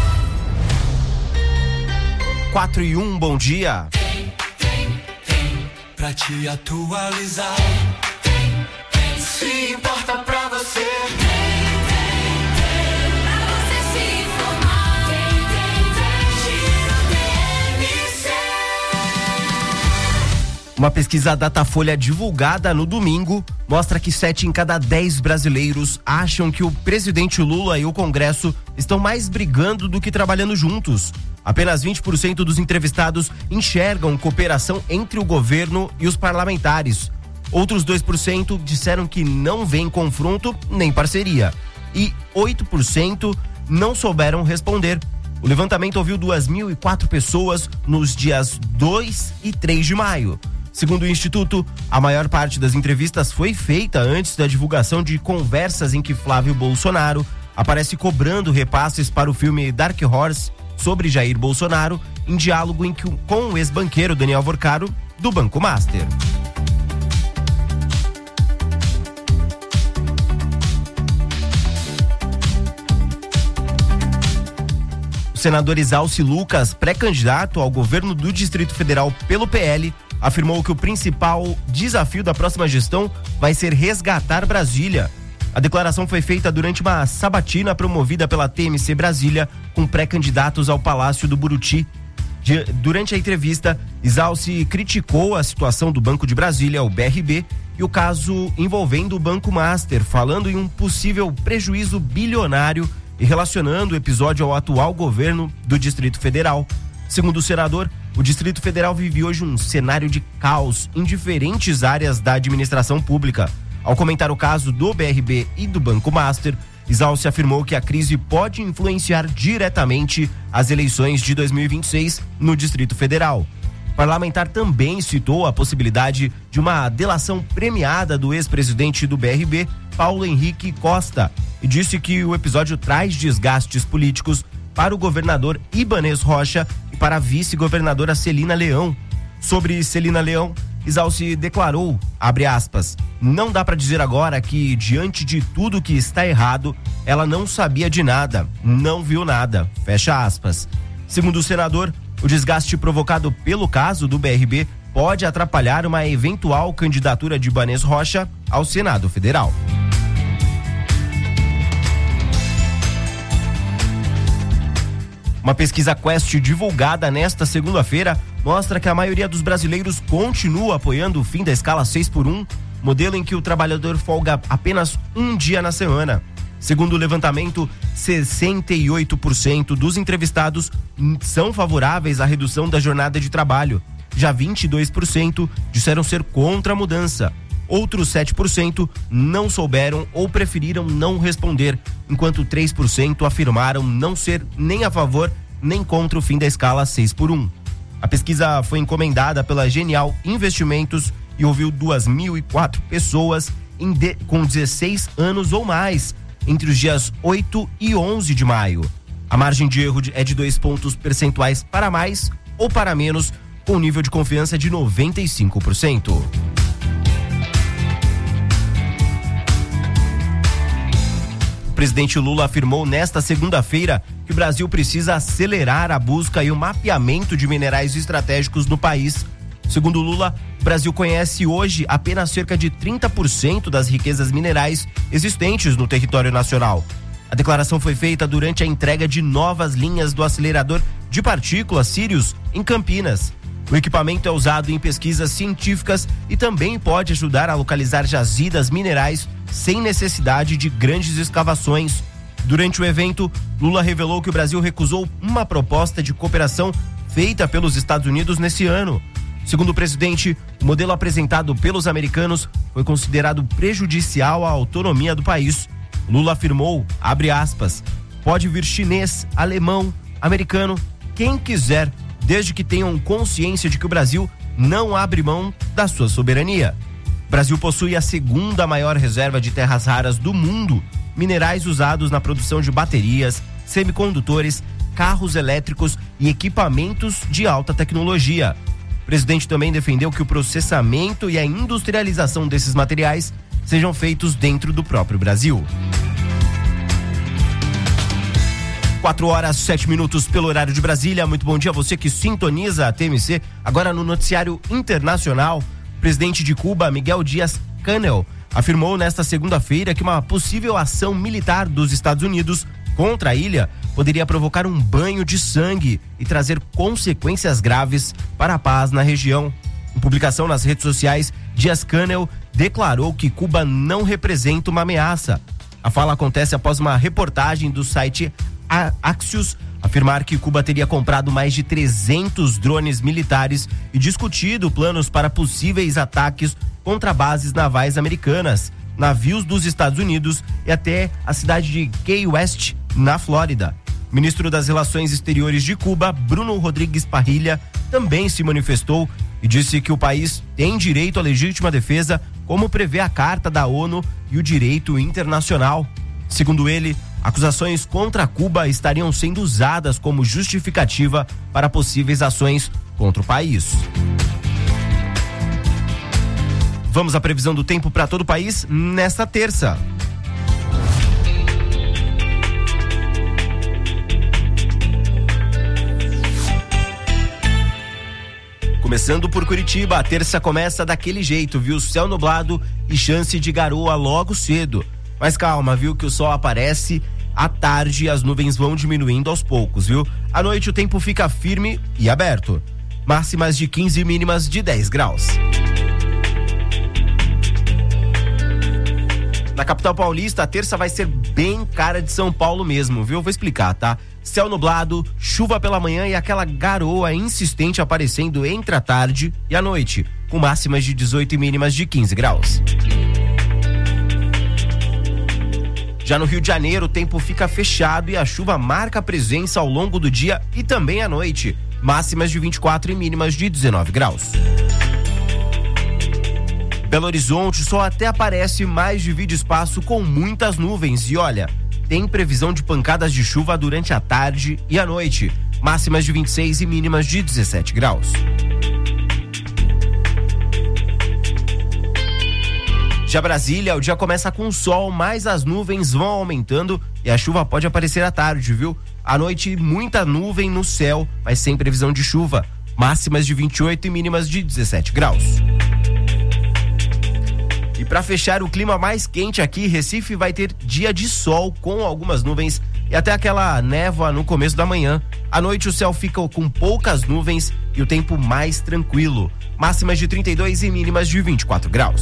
4:01, bom dia. Vem, pra te atualizar. Se importa pra você. Pra você se informar. Giro TMC. Uma pesquisa Datafolha divulgada no domingo mostra que 7 em cada 10 brasileiros acham que o presidente Lula e o Congresso estão mais brigando do que trabalhando juntos. Apenas 20% dos entrevistados enxergam cooperação entre o governo e os parlamentares. Outros 2% disseram que não vêem confronto nem parceria. E 8% não souberam responder. O levantamento ouviu 2.004 pessoas nos dias 2 e 3 de maio. Segundo o Instituto, a maior parte das entrevistas foi feita antes da divulgação de conversas em que Flávio Bolsonaro aparece cobrando repasses para o filme Dark Horse sobre Jair Bolsonaro, em diálogo com o ex-banqueiro Daniel Vorcaro, do Banco Master. O senador Isalci Lucas, pré-candidato ao governo do Distrito Federal pelo PL, afirmou que o principal desafio da próxima gestão vai ser resgatar Brasília. A declaração foi feita durante uma sabatina promovida pela TMC Brasília com pré-candidatos ao Palácio do Buriti. Durante a entrevista, Isalci criticou a situação do Banco de Brasília, o BRB, e o caso envolvendo o Banco Master, falando em um possível prejuízo bilionário e relacionando o episódio ao atual governo do Distrito Federal. Segundo o senador, o Distrito Federal vive hoje um cenário de caos em diferentes áreas da administração pública. Ao comentar o caso do BRB e do Banco Master, Isalci afirmou que a crise pode influenciar diretamente as eleições de 2026 no Distrito Federal. O parlamentar também citou a possibilidade de uma delação premiada do ex-presidente do BRB, Paulo Henrique Costa, e disse que o episódio traz desgastes políticos para o governador Ibanez Rocha e para a vice-governadora Celina Leão. Sobre Celina Leão, Isalci declarou, abre aspas, não dá para dizer agora que, diante de tudo que está errado, ela não sabia de nada, não viu nada, fecha aspas. Segundo o senador, o desgaste provocado pelo caso do BRB pode atrapalhar uma eventual candidatura de Ibanez Rocha ao Senado Federal. Uma pesquisa Quest divulgada nesta segunda-feira mostra que a maioria dos brasileiros continua apoiando o fim da escala 6x1, modelo em que o trabalhador folga apenas um dia na semana. Segundo o levantamento, 68% dos entrevistados são favoráveis à redução da jornada de trabalho. Já 22% disseram ser contra a mudança. Outros 7% não souberam ou preferiram não responder, enquanto 3% afirmaram não ser nem a favor nem contra o fim da escala 6x1. A pesquisa foi encomendada pela Genial Investimentos e ouviu 2.004 pessoas com 16 anos ou mais entre os dias 8 e 11 de maio. A margem de erro é de 2 pontos percentuais para mais ou para menos, com nível de confiança de 95%. O presidente Lula afirmou nesta segunda-feira que o Brasil precisa acelerar a busca e o mapeamento de minerais estratégicos no país. Segundo Lula, o Brasil conhece hoje apenas cerca de 30% das riquezas minerais existentes no território nacional. A declaração foi feita durante a entrega de novas linhas do acelerador de partículas Sirius em Campinas. O equipamento é usado em pesquisas científicas e também pode ajudar a localizar jazidas minerais sem necessidade de grandes escavações. Durante o evento, Lula revelou que o Brasil recusou uma proposta de cooperação feita pelos Estados Unidos nesse ano. Segundo o presidente, o modelo apresentado pelos americanos foi considerado prejudicial à autonomia do país. Lula afirmou, abre aspas, pode vir chinês, alemão, americano, quem quiser, desde que tenham consciência de que o Brasil não abre mão da sua soberania. O Brasil possui a segunda maior reserva de terras raras do mundo, minerais usados na produção de baterias, semicondutores, carros elétricos e equipamentos de alta tecnologia. O presidente também defendeu que o processamento e a industrialização desses materiais sejam feitos dentro do próprio Brasil. 4h07 pelo horário de Brasília. Muito bom dia a você que sintoniza a TMC. Agora no noticiário internacional, o presidente de Cuba, Miguel Díaz-Canel, afirmou nesta segunda-feira que uma possível ação militar dos Estados Unidos contra a ilha poderia provocar um banho de sangue e trazer consequências graves para a paz na região. Em publicação nas redes sociais, Díaz-Canel declarou que Cuba não representa uma ameaça. A fala acontece após uma reportagem do site Axios afirmar que Cuba teria comprado mais de 300 drones militares e discutido planos para possíveis ataques contra bases navais americanas, navios dos Estados Unidos e até a cidade de Key West, na Flórida. O ministro das Relações Exteriores de Cuba, Bruno Rodrigues Parrilla, também se manifestou e disse que o país tem direito à legítima defesa, como prevê a Carta da ONU e o direito internacional. Segundo ele, acusações contra Cuba estariam sendo usadas como justificativa para possíveis ações contra o país. Vamos à previsão do tempo para todo o país nesta terça. Começando por Curitiba, a terça começa daquele jeito, viu? Céu nublado e chance de garoa logo cedo. Mas calma, viu? Que o sol aparece à tarde e as nuvens vão diminuindo aos poucos, viu? À noite o tempo fica firme e aberto. Máximas de 15 e mínimas de 10 graus. Na capital paulista, a terça vai ser bem cara de São Paulo mesmo, viu? Vou explicar, tá? Céu nublado, chuva pela manhã e aquela garoa insistente aparecendo entre a tarde e a noite, com máximas de 18 e mínimas de 15 graus. Já no Rio de Janeiro, o tempo fica fechado e a chuva marca presença ao longo do dia e também à noite, máximas de 24 e mínimas de 19 graus. Belo Horizonte, o sol até aparece, mas divide espaço com muitas nuvens e olha, tem previsão de pancadas de chuva durante a tarde e a noite, máximas de 26 e mínimas de 17 graus. Já Brasília, o dia começa com sol, mas as nuvens vão aumentando e a chuva pode aparecer à tarde, viu? À noite, muita nuvem no céu, mas sem previsão de chuva, máximas de 28 e mínimas de 17 graus. E para fechar o clima mais quente aqui, Recife vai ter dia de sol com algumas nuvens e até aquela névoa no começo da manhã. À noite o céu fica com poucas nuvens e o tempo mais tranquilo. Máximas de 32 e mínimas de 24 graus.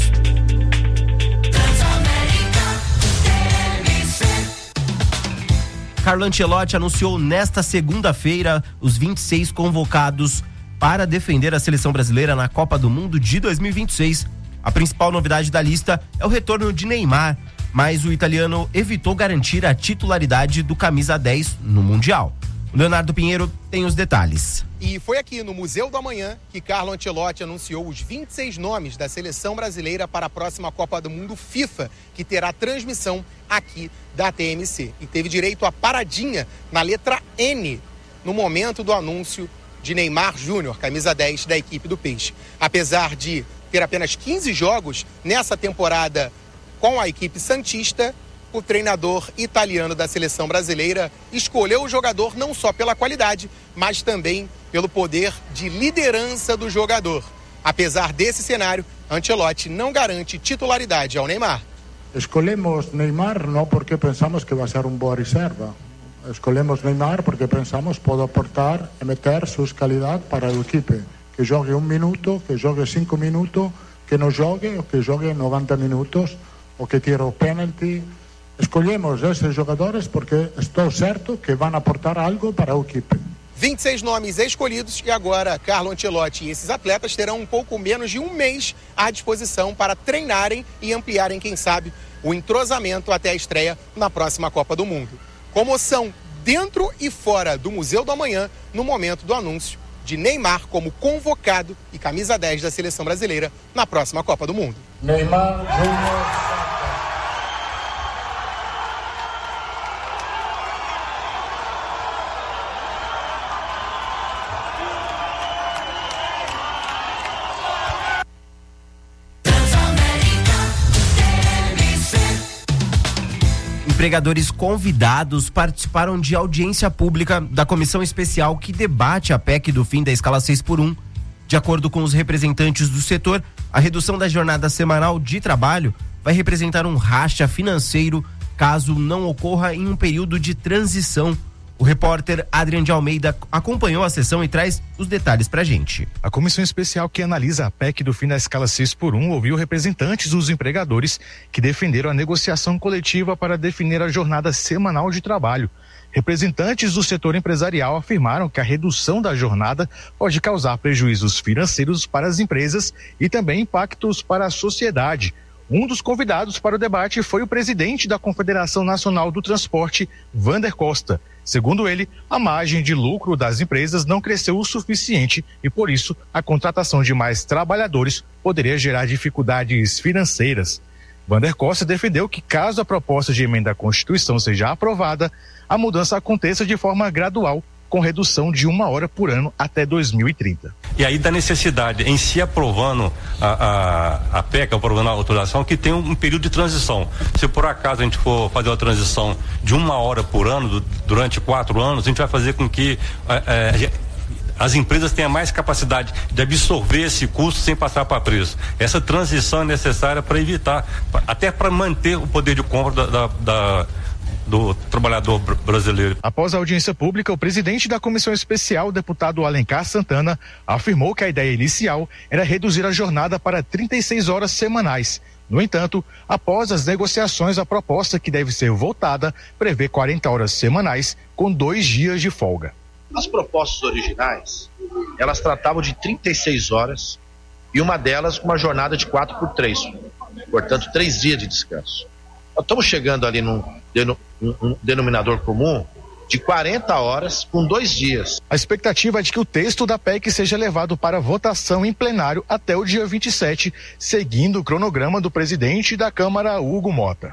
Carlo Ancelotti anunciou nesta segunda-feira os 26 convocados para defender a seleção brasileira na Copa do Mundo de 2026. A principal novidade da lista é o retorno de Neymar, mas o italiano evitou garantir a titularidade do camisa 10 no Mundial. O Leonardo Pinheiro tem os detalhes. E foi aqui no Museu do Amanhã que Carlo Ancelotti anunciou os 26 nomes da seleção brasileira para a próxima Copa do Mundo FIFA, que terá transmissão aqui da TMC. E teve direito a paradinha na letra N no momento do anúncio de Neymar Júnior, camisa 10 da equipe do Peixe. Apesar de ter apenas 15 jogos nessa temporada com a equipe santista, o treinador italiano da seleção brasileira escolheu o jogador não só pela qualidade, mas também pelo poder de liderança do jogador. Apesar desse cenário, Ancelotti não garante titularidade ao Neymar. Escolhemos Neymar não porque pensamos que vai ser boa reserva. Escolhemos Neymar porque pensamos que pode aportar e meter suas qualidades para a equipe. Que jogue 1 minuto, que jogue 5 minutos, que não jogue, ou que jogue 90 minutos, ou que tire o pênalti. Escolhemos esses jogadores porque estou certo que vão aportar algo para a equipe. 26 nomes escolhidos e agora Carlo Ancelotti e esses atletas terão um pouco menos de um mês à disposição para treinarem e ampliarem, quem sabe, o entrosamento até a estreia na próxima Copa do Mundo. Comoção dentro e fora do Museu do Amanhã no momento do anúncio de Neymar como convocado e camisa 10 da seleção brasileira na próxima Copa do Mundo. Neymar Júnior. Empregadores convidados participaram de audiência pública da comissão especial que debate a PEC do fim da escala 6x1. De acordo com os representantes do setor, a redução da jornada semanal de trabalho vai representar um racha financeiro caso não ocorra em um período de transição. O repórter Adrian de Almeida acompanhou a sessão e traz os detalhes pra gente. A comissão especial que analisa a PEC do fim da escala 6x1 ouviu representantes dos empregadores que defenderam a negociação coletiva para definir a jornada semanal de trabalho. Representantes do setor empresarial afirmaram que a redução da jornada pode causar prejuízos financeiros para as empresas e também impactos para a sociedade. Um dos convidados para o debate foi o presidente da Confederação Nacional do Transporte, Vander Costa. Segundo ele, a margem de lucro das empresas não cresceu o suficiente e, por isso, a contratação de mais trabalhadores poderia gerar dificuldades financeiras. Vander Costa defendeu que, caso a proposta de emenda à Constituição seja aprovada, a mudança aconteça de forma gradual, com redução de 1 hora por ano até 2030. E aí da necessidade em si aprovando a PEC, aprovando a autorização, que tem um período de transição. Se por acaso a gente for fazer uma transição de 1 hora por ano durante 4 anos, a gente vai fazer com que as empresas tenham mais capacidade de absorver esse custo sem passar para preço. Essa transição é necessária para evitar, até para manter o poder de compra do trabalhador brasileiro. Após a audiência pública, o presidente da comissão especial, o deputado Alencar Santana, afirmou que a ideia inicial era reduzir a jornada para 36 horas semanais. No entanto, após as negociações, a proposta que deve ser votada prevê 40 horas semanais com 2 dias de folga. As propostas originais, elas tratavam de 36 horas e uma delas com uma jornada de 4x3, portanto 3 dias de descanso. Nós estamos chegando ali num denominador comum de 40 horas com 2 dias. A expectativa é de que o texto da PEC seja levado para votação em plenário até o dia 27, seguindo o cronograma do presidente da Câmara, Hugo Mota.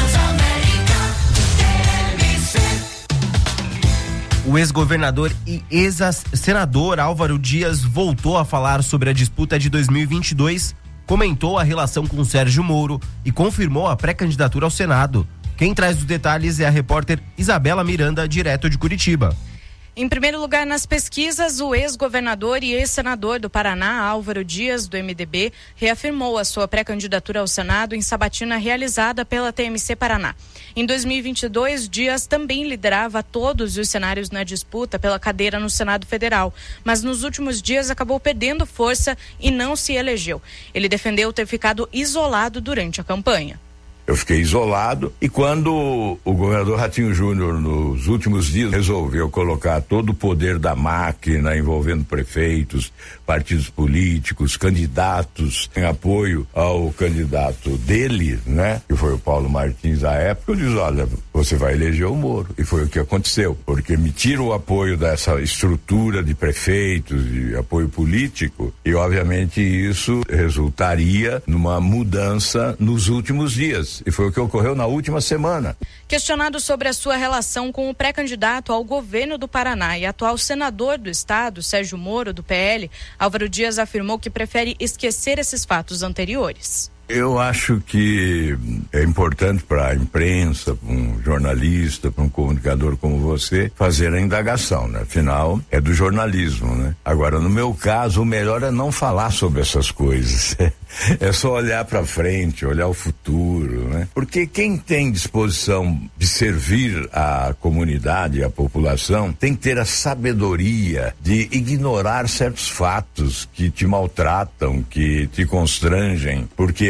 O ex-governador e ex-senador Álvaro Dias voltou a falar sobre a disputa de 2022, comentou a relação com Sérgio Moro e confirmou a pré-candidatura ao Senado. Quem traz os detalhes é a repórter Isabela Miranda, direto de Curitiba. Em primeiro lugar nas pesquisas, o ex-governador e ex-senador do Paraná, Álvaro Dias, do MDB, reafirmou a sua pré-candidatura ao Senado em sabatina realizada pela TMC Paraná. Em 2022, Dias também liderava todos os cenários na disputa pela cadeira no Senado Federal, mas nos últimos dias acabou perdendo força e não se elegeu. Ele defendeu ter ficado isolado durante a campanha. Eu fiquei isolado e quando o governador Ratinho Júnior, nos últimos dias, resolveu colocar todo o poder da máquina envolvendo prefeitos, partidos políticos, candidatos, em apoio ao candidato dele, né? Que foi o Paulo Martins à época, eu disse, olha, você vai eleger o Moro. E foi o que aconteceu, porque me tira o apoio dessa estrutura de prefeitos, de apoio político, e obviamente isso resultaria numa mudança nos últimos dias. E foi o que ocorreu na última semana. Questionado sobre a sua relação com o pré-candidato ao governo do Paraná e atual senador do estado, Sérgio Moro, do PL, Álvaro Dias afirmou que prefere esquecer esses fatos anteriores. Eu acho que é importante para a imprensa, para um jornalista, para um comunicador como você, fazer a indagação, né? Afinal, é do jornalismo, né? Agora, no meu caso, o melhor é não falar sobre essas coisas. É só olhar para frente, olhar o futuro, né? Porque quem tem disposição de servir a comunidade, a população, tem que ter a sabedoria de ignorar certos fatos que te maltratam, que te constrangem, porque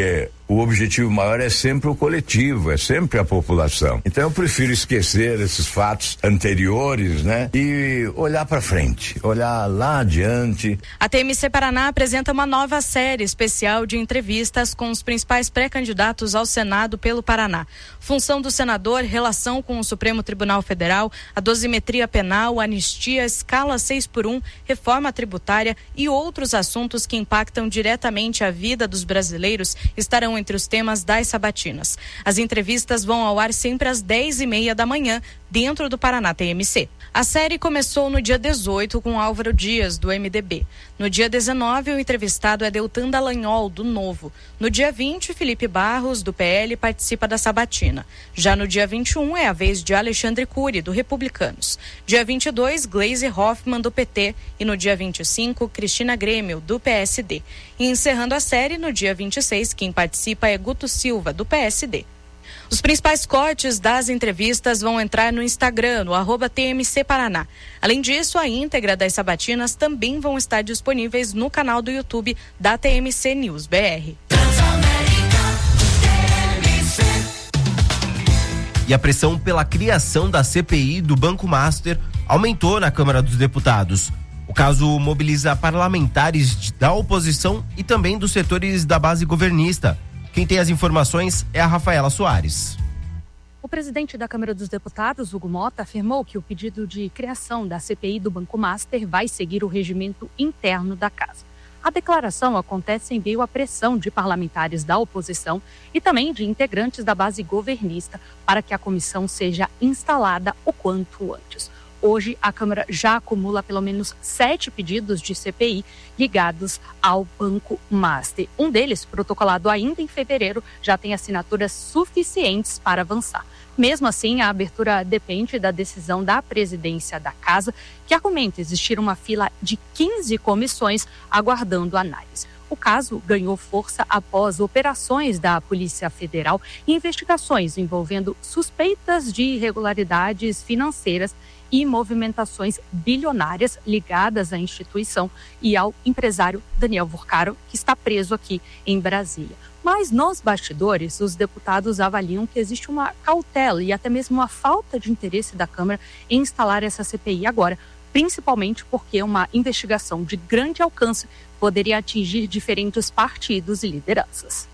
o objetivo maior é sempre o coletivo, é sempre a população. Então eu prefiro esquecer esses fatos anteriores, né? E olhar para frente, olhar lá adiante. A TMC Paraná apresenta uma nova série especial de entrevistas com os principais pré-candidatos ao Senado pelo Paraná. Função do senador, relação com o Supremo Tribunal Federal, a dosimetria penal, anistia, escala 6x1, reforma tributária e outros assuntos que impactam diretamente a vida dos brasileiros estarão entre os temas das sabatinas. As entrevistas vão ao ar sempre às 10h30 da manhã, dentro do Paraná TMC. A série começou no dia 18 com Álvaro Dias, do MDB. No dia 19, o entrevistado é Deltan Dallagnol, do Novo. No dia 20, Felipe Barros, do PL, participa da sabatina. Já no dia 21, é a vez de Alexandre Cury, do Republicanos. Dia 22, Gleisi Hoffmann, do PT. E no dia 25, Cristina Grêmio, do PSD. E encerrando a série, no dia 26, quem participa é Guto Silva, do PSD. Os principais cortes das entrevistas vão entrar no Instagram, no @TMC Paraná. Além disso, a íntegra das sabatinas também vão estar disponíveis no canal do YouTube da TMC News BR. E a pressão pela criação da CPI do Banco Master aumentou na Câmara dos Deputados. O caso mobiliza parlamentares da oposição e também dos setores da base governista. Quem tem as informações é a Rafaela Soares. O presidente da Câmara dos Deputados, Hugo Mota, afirmou que o pedido de criação da CPI do Banco Master vai seguir o regimento interno da casa. A declaração acontece em meio à pressão de parlamentares da oposição e também de integrantes da base governista para que a comissão seja instalada o quanto antes. Hoje, a Câmara já acumula pelo menos 7 pedidos de CPI ligados ao Banco Master. Um deles, protocolado ainda em fevereiro, já tem assinaturas suficientes para avançar. Mesmo assim, a abertura depende da decisão da presidência da Casa, que argumenta existir uma fila de 15 comissões aguardando análise. O caso ganhou força após operações da Polícia Federal e investigações envolvendo suspeitas de irregularidades financeiras e movimentações bilionárias ligadas à instituição e ao empresário Daniel Vorcaro, que está preso aqui em Brasília. Mas nos bastidores, os deputados avaliam que existe uma cautela e até mesmo uma falta de interesse da Câmara em instalar essa CPI agora, principalmente porque uma investigação de grande alcance poderia atingir diferentes partidos e lideranças.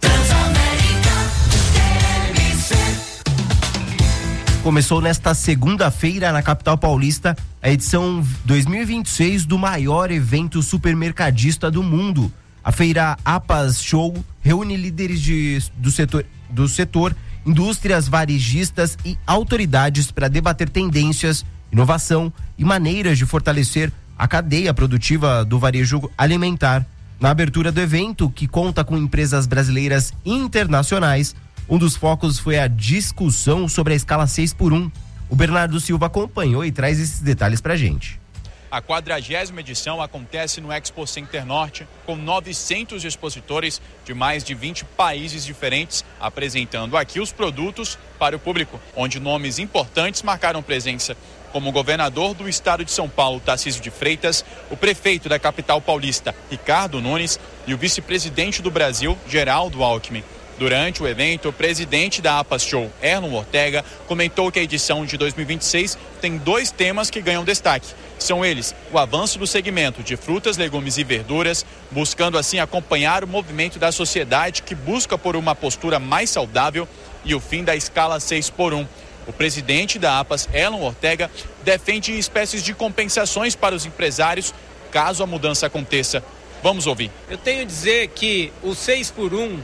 Começou nesta segunda-feira na capital paulista a edição 2026 do maior evento supermercadista do mundo. A feira APAS Show reúne líderes do setor, indústrias varejistas e autoridades para debater tendências, inovação e maneiras de fortalecer a cadeia produtiva do varejo alimentar. Na abertura do evento, que conta com empresas brasileiras e internacionais, um dos focos foi a discussão sobre a escala 6x1. O Bernardo Silva acompanhou e traz esses detalhes pra gente. A 40ª edição acontece no Expo Center Norte, com 900 expositores de mais de 20 países diferentes, apresentando aqui os produtos para o público, onde nomes importantes marcaram presença, como o governador do estado de São Paulo, Tarcísio de Freitas, o prefeito da capital paulista, Ricardo Nunes, e o vice-presidente do Brasil, Geraldo Alckmin. Durante o evento, o presidente da APAS Show, Erlon Ortega, comentou que a edição de 2026 tem 2 temas que ganham destaque. São eles o avanço do segmento de frutas, legumes e verduras, buscando assim acompanhar o movimento da sociedade que busca por uma postura mais saudável, e o fim da escala 6x1. O presidente da APAS, Erlon Ortega, defende espécies de compensações para os empresários caso a mudança aconteça. Vamos ouvir. Eu tenho a dizer que o 6x1,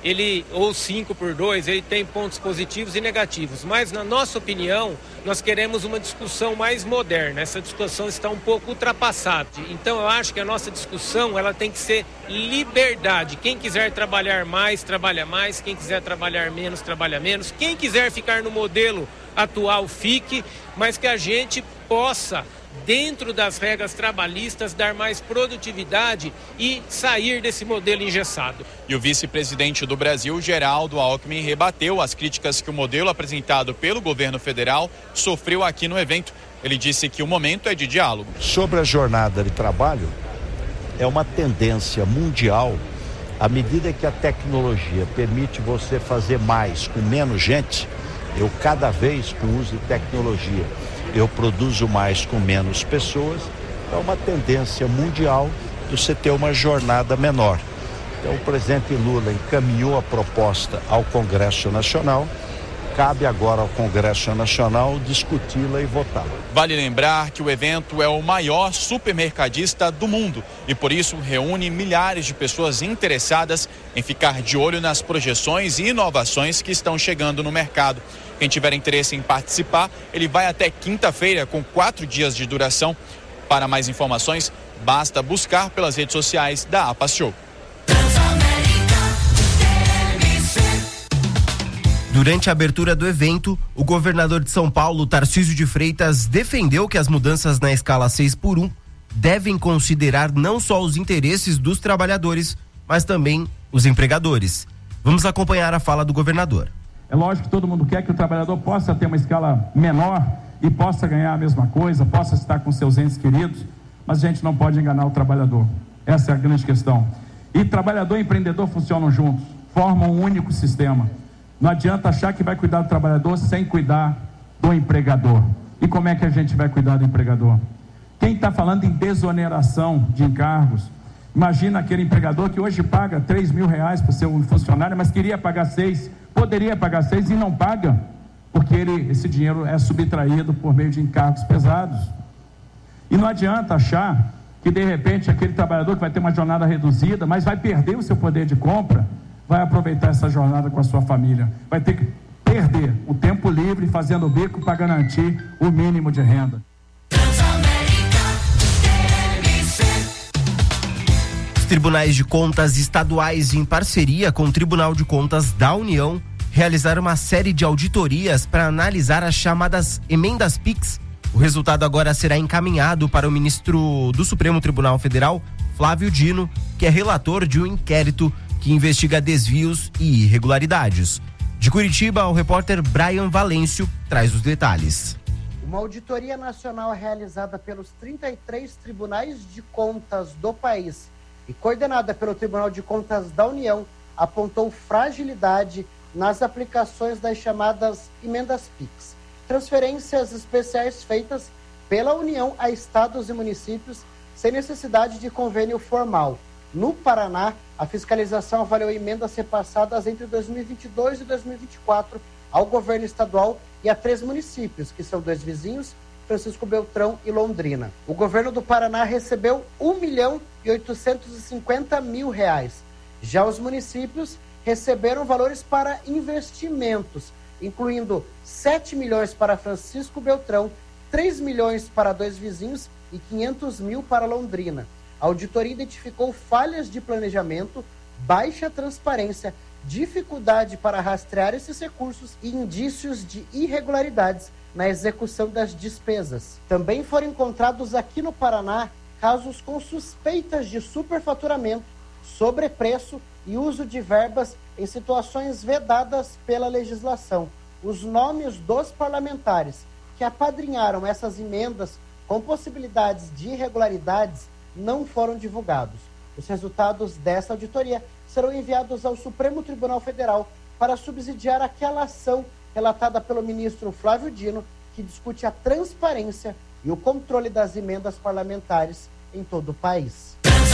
ou 5x2, ele tem pontos positivos e negativos, mas na nossa opinião, nós queremos uma discussão mais moderna. Essa discussão está um pouco ultrapassada. Então eu acho que a nossa discussão, ela tem que ser liberdade. Quem quiser trabalhar mais, trabalha mais. Quem quiser trabalhar menos, trabalha menos. Quem quiser ficar no modelo atual, fique, mas que a gente possa, dentro das regras trabalhistas, dar mais produtividade e sair desse modelo engessado. E o vice-presidente do Brasil, Geraldo Alckmin, rebateu as críticas que o modelo apresentado pelo governo federal sofreu aqui no evento. Ele disse que o momento é de diálogo. Sobre a jornada de trabalho, é uma tendência mundial À medida que a tecnologia permite você fazer mais com menos gente, eu cada vez com o uso de tecnologia, eu produzo mais com menos pessoas. É uma tendência mundial de você ter uma jornada menor. Então o presidente Lula encaminhou a proposta ao Congresso Nacional. Cabe agora ao Congresso Nacional discuti-la e votá-la. Vale lembrar que o evento é o maior supermercadista do mundo e por isso reúne milhares de pessoas interessadas em ficar de olho nas projeções e inovações que estão chegando no mercado. Quem tiver interesse em participar, ele vai até quinta-feira com 4 dias de duração. Para mais informações, basta buscar pelas redes sociais da APAS Show. Durante a abertura do evento, o governador de São Paulo, Tarcísio de Freitas, defendeu que as mudanças na escala 6x1 devem considerar não só os interesses dos trabalhadores, mas também os empregadores. Vamos acompanhar a fala do governador. É lógico que todo mundo quer que o trabalhador possa ter uma escala menor e possa ganhar a mesma coisa, possa estar com seus entes queridos, mas a gente não pode enganar o trabalhador. Essa é a grande questão. E trabalhador e empreendedor funcionam juntos, formam um único sistema. Não adianta achar que vai cuidar do trabalhador sem cuidar do empregador. E como é que a gente vai cuidar do empregador? Quem está falando em desoneração de encargos, imagina aquele empregador que hoje paga R$3.000 para o seu funcionário, mas queria pagar 6, poderia pagar 6 e não paga, porque esse dinheiro é subtraído por meio de encargos pesados. E não adianta achar que de repente aquele trabalhador que vai ter uma jornada reduzida, mas vai perder o seu poder de compra, vai aproveitar essa jornada com a sua família. Vai ter que perder o tempo livre fazendo bico para garantir o mínimo de renda. Os tribunais de contas estaduais, em parceria com o Tribunal de Contas da União, realizaram uma série de auditorias para analisar as chamadas emendas PIX. O resultado agora será encaminhado para o ministro do Supremo Tribunal Federal, Flávio Dino, que é relator de um inquérito que investiga desvios e irregularidades. De Curitiba, o repórter Brian Valêncio traz os detalhes. Uma auditoria nacional realizada pelos 33 tribunais de contas do país e coordenada pelo Tribunal de Contas da União apontou fragilidade nas aplicações das chamadas emendas PIX, transferências especiais feitas pela União a estados e municípios sem necessidade de convênio formal. No Paraná, a fiscalização avaliou emendas repassadas entre 2022 e 2024 ao governo estadual e a 3 municípios, que são 2 vizinhos, Francisco Beltrão e Londrina. O governo do Paraná recebeu R$1.850.000. Já os municípios receberam valores para investimentos, incluindo 7 milhões para Francisco Beltrão, 3 milhões para 2 vizinhos e 500 mil para Londrina. A auditoria identificou falhas de planejamento, baixa transparência, dificuldade para rastrear esses recursos e indícios de irregularidades na execução das despesas. Também foram encontrados aqui no Paraná casos com suspeitas de superfaturamento, sobrepreço e uso de verbas em situações vedadas pela legislação. Os nomes dos parlamentares que apadrinharam essas emendas com possibilidades de irregularidades não foram divulgados. Os resultados dessa auditoria serão enviados ao Supremo Tribunal Federal para subsidiar aquela ação relatada pelo ministro Flávio Dino, que discute a transparência e o controle das emendas parlamentares em todo o país.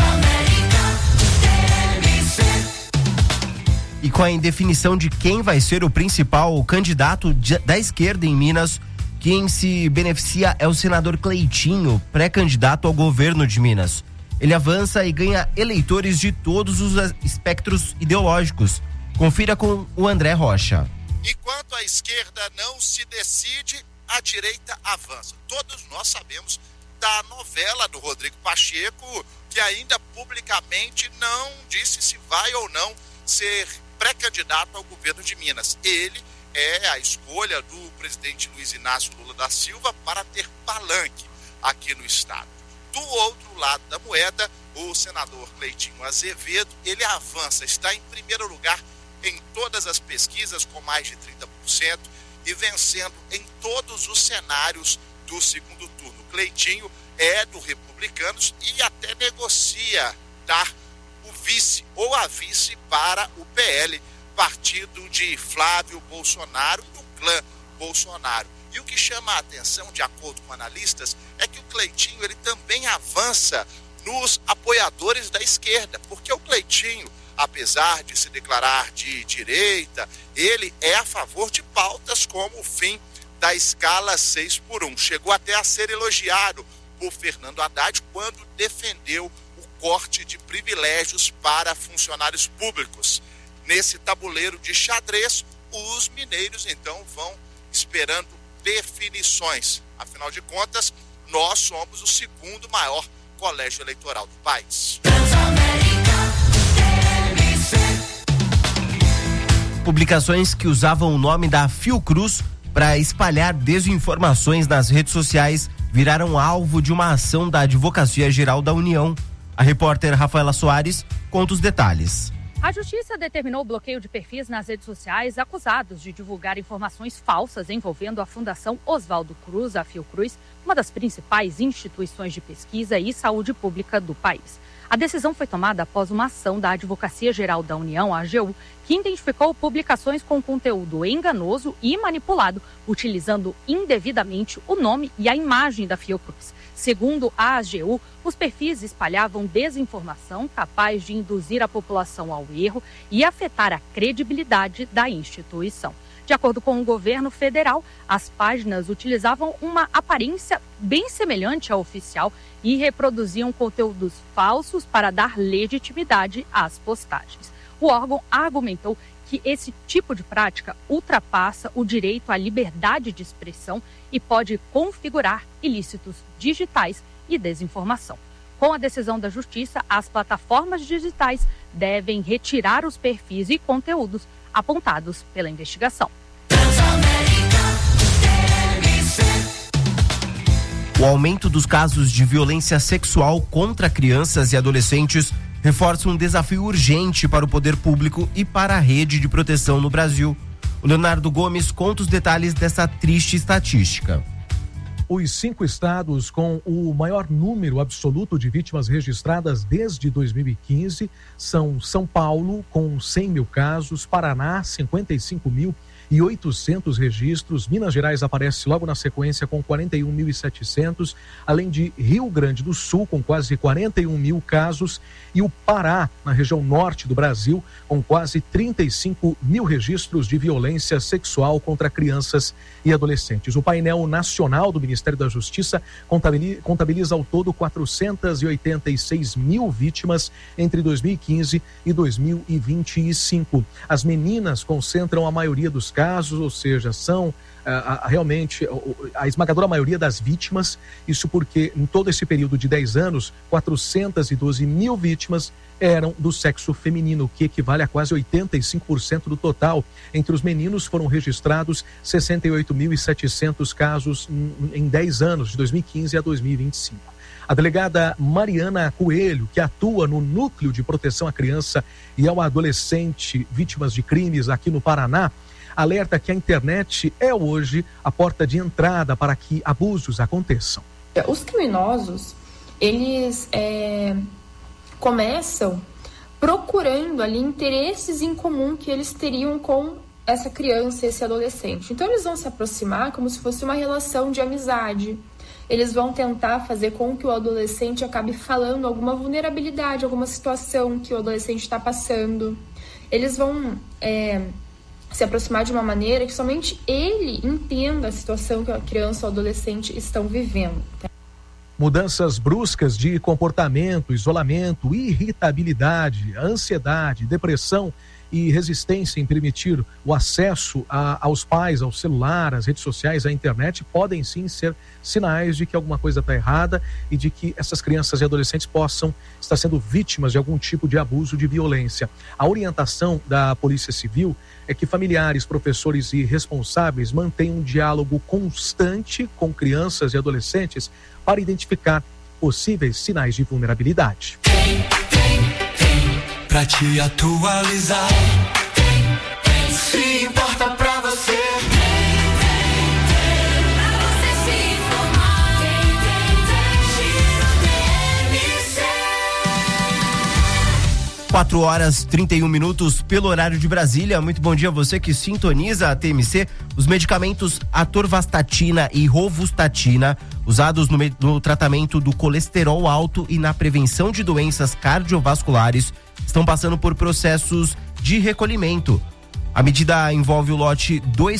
E com a indefinição de quem vai ser o principal candidato da esquerda em Minas, quem se beneficia é o senador Cleitinho, pré-candidato ao governo de Minas. Ele avança e ganha eleitores de todos os espectros ideológicos. Confira com o André Rocha. Enquanto a esquerda não se decide, a direita avança. Todos nós sabemos da novela do Rodrigo Pacheco, que ainda publicamente não disse se vai ou não ser pré-candidato ao governo de Minas. Ele é a escolha do presidente Luiz Inácio Lula da Silva para ter palanque aqui no estado. Do outro lado da moeda, o senador Cleitinho Azevedo, ele avança, está em primeiro lugar em todas as pesquisas com mais de 30% e vencendo em todos os cenários do segundo turno. Cleitinho é do Republicanos e até negocia dar o vice ou a vice para o PL, partido de Flávio Bolsonaro e do clã Bolsonaro. E o que chama a atenção, de acordo com analistas, é que o Cleitinho ele também avança nos apoiadores da esquerda, porque o Cleitinho, apesar de se declarar de direita, ele é a favor de pautas como o fim da escala 6x1. Chegou até a ser elogiado por Fernando Haddad quando defendeu o corte de privilégios para funcionários públicos. Nesse tabuleiro de xadrez, os mineiros então vão esperando definições. Afinal de contas, nós somos o segundo maior colégio eleitoral do país. Publicações que usavam o nome da Fiocruz para espalhar desinformações nas redes sociais viraram alvo de uma ação da Advocacia Geral da União. A repórter Rafaela Soares conta os detalhes. A Justiça determinou o bloqueio de perfis nas redes sociais acusados de divulgar informações falsas envolvendo a Fundação Oswaldo Cruz, a Fiocruz, uma das principais instituições de pesquisa e saúde pública do país. A decisão foi tomada após uma ação da Advocacia Geral da União, a AGU, que identificou publicações com conteúdo enganoso e manipulado, utilizando indevidamente o nome e a imagem da Fiocruz. Segundo a AGU, os perfis espalhavam desinformação capaz de induzir a população ao erro e afetar a credibilidade da instituição. De acordo com o governo federal, as páginas utilizavam uma aparência bem semelhante à oficial e reproduziam conteúdos falsos para dar legitimidade às postagens. O órgão argumentou que esse tipo de prática ultrapassa o direito à liberdade de expressão e pode configurar ilícitos digitais e desinformação. Com a decisão da Justiça, as plataformas digitais devem retirar os perfis e conteúdos apontados pela investigação. O aumento dos casos de violência sexual contra crianças e adolescentes reforça um desafio urgente para o poder público e para a rede de proteção no Brasil. O Leonardo Gomes conta os detalhes dessa triste estatística. Os 5 estados com o maior número absoluto de vítimas registradas desde 2015 são São Paulo, com 100 mil casos, Paraná, 55.800 registros, Minas Gerais aparece logo na sequência com 41.700, além de Rio Grande do Sul, com quase 41 mil casos, e o Pará, na região norte do Brasil, com quase 35 mil registros de violência sexual contra crianças e adolescentes. O painel nacional do Ministério da Justiça contabiliza ao todo 486 mil vítimas entre 2015 e 2025. As meninas concentram a maioria dos casos, ou seja, são realmente a esmagadora maioria das vítimas, isso porque em todo esse período de 10 anos, 412 mil vítimas eram do sexo feminino, o que equivale a quase 85% do total. Entre os meninos foram registrados 68.700 casos em 10 anos, de 2015 a 2025. A delegada Mariana Coelho, que atua no Núcleo de Proteção à Criança e ao Adolescente vítimas de crimes aqui no Paraná, alerta que a internet é hoje a porta de entrada para que abusos aconteçam. Os criminosos, eles começam procurando ali interesses em comum que eles teriam com essa criança, esse adolescente. Então eles vão se aproximar como se fosse uma relação de amizade. Eles vão tentar fazer com que o adolescente acabe falando alguma vulnerabilidade, alguma situação que o adolescente está passando. Eles vão se aproximar de uma maneira que somente ele entenda a situação que a criança ou adolescente estão vivendo. Mudanças bruscas de comportamento, isolamento, irritabilidade, ansiedade, depressão e resistência em permitir o acesso aos pais, ao celular, às redes sociais, à internet, podem sim ser sinais de que alguma coisa está errada e de que essas crianças e adolescentes possam estar sendo vítimas de algum tipo de abuso, de violência. A orientação da Polícia Civil é que familiares, professores e responsáveis mantenham um diálogo constante com crianças e adolescentes para identificar possíveis sinais de vulnerabilidade. Pra te atualizar, se importa pra você. Pra você se informar, Giro TMC. 4h31 pelo horário de Brasília. Muito bom dia a você que sintoniza a TMC. Os medicamentos atorvastatina e rosuvastatina, usados no tratamento do colesterol alto e na prevenção de doenças cardiovasculares, estão passando por processos de recolhimento. A medida envolve o lote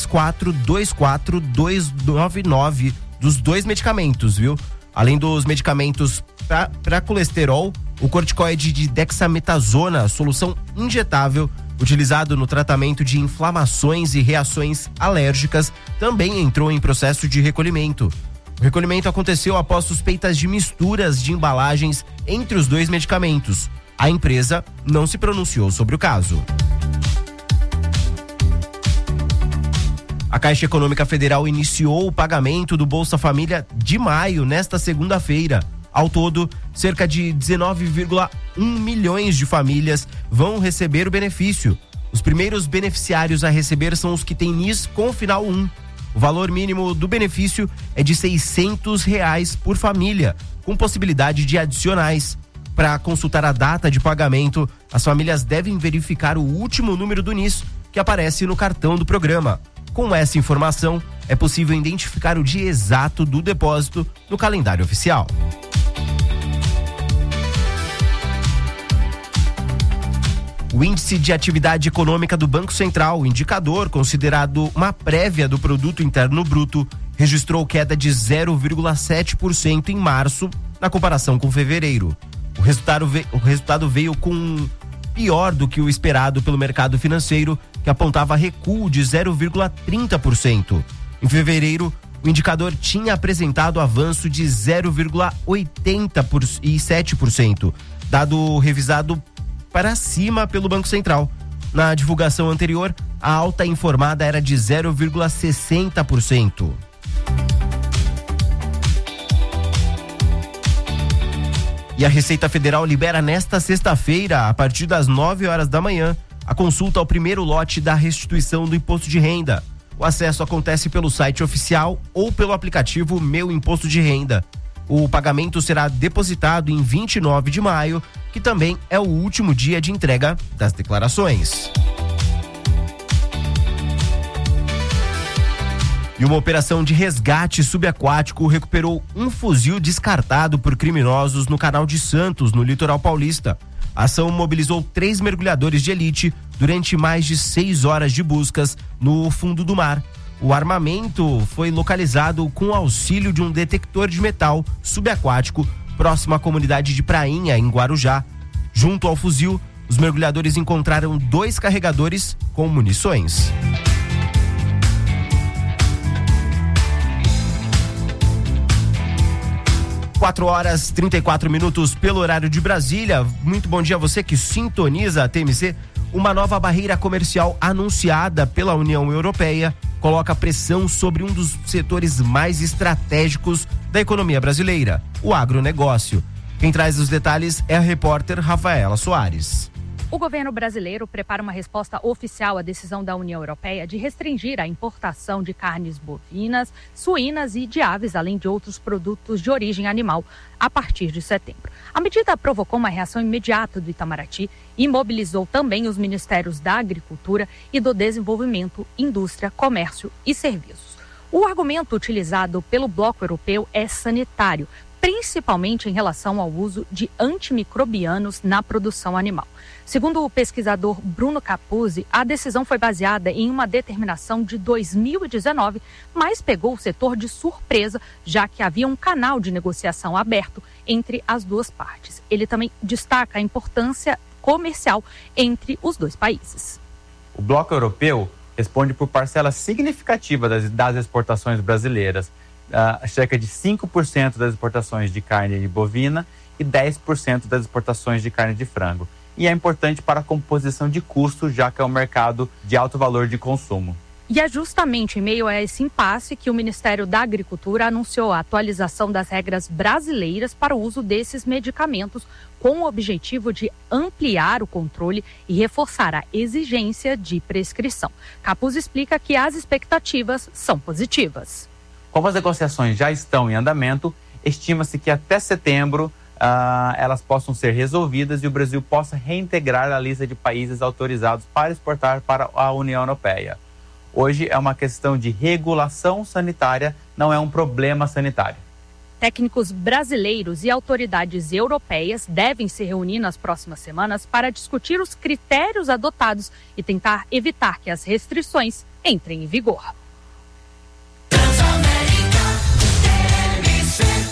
2424299 dos dois medicamentos, viu? Além dos medicamentos para colesterol, o corticoide de dexametasona, solução injetável, utilizado no tratamento de inflamações e reações alérgicas, também entrou em processo de recolhimento. O recolhimento aconteceu após suspeitas de misturas de embalagens entre os dois medicamentos. A empresa não se pronunciou sobre o caso. A Caixa Econômica Federal iniciou o pagamento do Bolsa Família de maio nesta segunda-feira. Ao todo, cerca de 19,1 milhões de famílias vão receber o benefício. Os primeiros beneficiários a receber são os que têm NIS com final 1. O valor mínimo do benefício é de R$600 por família, com possibilidade de adicionais. Para consultar a data de pagamento, as famílias devem verificar o último número do NIS que aparece no cartão do programa. Com essa informação, é possível identificar o dia exato do depósito no calendário oficial. O Índice de Atividade Econômica do Banco Central, o indicador considerado uma prévia do Produto Interno Bruto, registrou queda de 0,7% em março, na comparação com fevereiro. O resultado veio com pior do que o esperado pelo mercado financeiro, que apontava recuo de 0,30%. Em fevereiro, o indicador tinha apresentado avanço de 0,87%, dado revisado para cima pelo Banco Central. Na divulgação anterior, a alta informada era de 0,60%. E a Receita Federal libera nesta sexta-feira, a partir das 9h da manhã, a consulta ao primeiro lote da restituição do imposto de renda. O acesso acontece pelo site oficial ou pelo aplicativo Meu Imposto de Renda. O pagamento será depositado em 29 de maio, que também é o último dia de entrega das declarações. E uma operação de resgate subaquático recuperou um fuzil descartado por criminosos no Canal de Santos, no litoral paulista. A ação mobilizou 3 mergulhadores de elite durante mais de 6 horas de buscas no fundo do mar. O armamento foi localizado com o auxílio de um detector de metal subaquático próximo à comunidade de Prainha, em Guarujá. Junto ao fuzil, os mergulhadores encontraram 2 carregadores com munições. Quatro horas 34 pelo horário de Brasília. Muito bom dia a você que sintoniza a TMC. Uma nova barreira comercial anunciada pela União Europeia coloca pressão sobre um dos setores mais estratégicos da economia brasileira, o agronegócio. Quem traz os detalhes é a repórter Rafaela Soares. O governo brasileiro prepara uma resposta oficial à decisão da União Europeia de restringir a importação de carnes bovinas, suínas e de aves, além de outros produtos de origem animal, a partir de setembro. A medida provocou uma reação imediata do Itamaraty e mobilizou também os ministérios da Agricultura e do Desenvolvimento, Indústria, Comércio e Serviços. O argumento utilizado pelo bloco europeu é sanitário, principalmente em relação ao uso de antimicrobianos na produção animal. Segundo o pesquisador Bruno Capuzzi, a decisão foi baseada em uma determinação de 2019, mas pegou o setor de surpresa, já que havia um canal de negociação aberto entre as duas partes. Ele também destaca a importância comercial entre os dois países. O bloco europeu responde por parcela significativa das exportações brasileiras, cerca de 5% das exportações de carne bovina e 10% das exportações de carne de frango. E é importante para a composição de custos, já que é um mercado de alto valor de consumo. E é justamente em meio a esse impasse que o Ministério da Agricultura anunciou a atualização das regras brasileiras para o uso desses medicamentos, com o objetivo de ampliar o controle e reforçar a exigência de prescrição. Capuzzi explica que as expectativas são positivas. Como as negociações já estão em andamento, estima-se que até setembro elas possam ser resolvidas e o Brasil possa reintegrar a lista de países autorizados para exportar para a União Europeia. Hoje é uma questão de regulação sanitária, não é um problema sanitário. Técnicos brasileiros e autoridades europeias devem se reunir nas próximas semanas para discutir os critérios adotados e tentar evitar que as restrições entrem em vigor.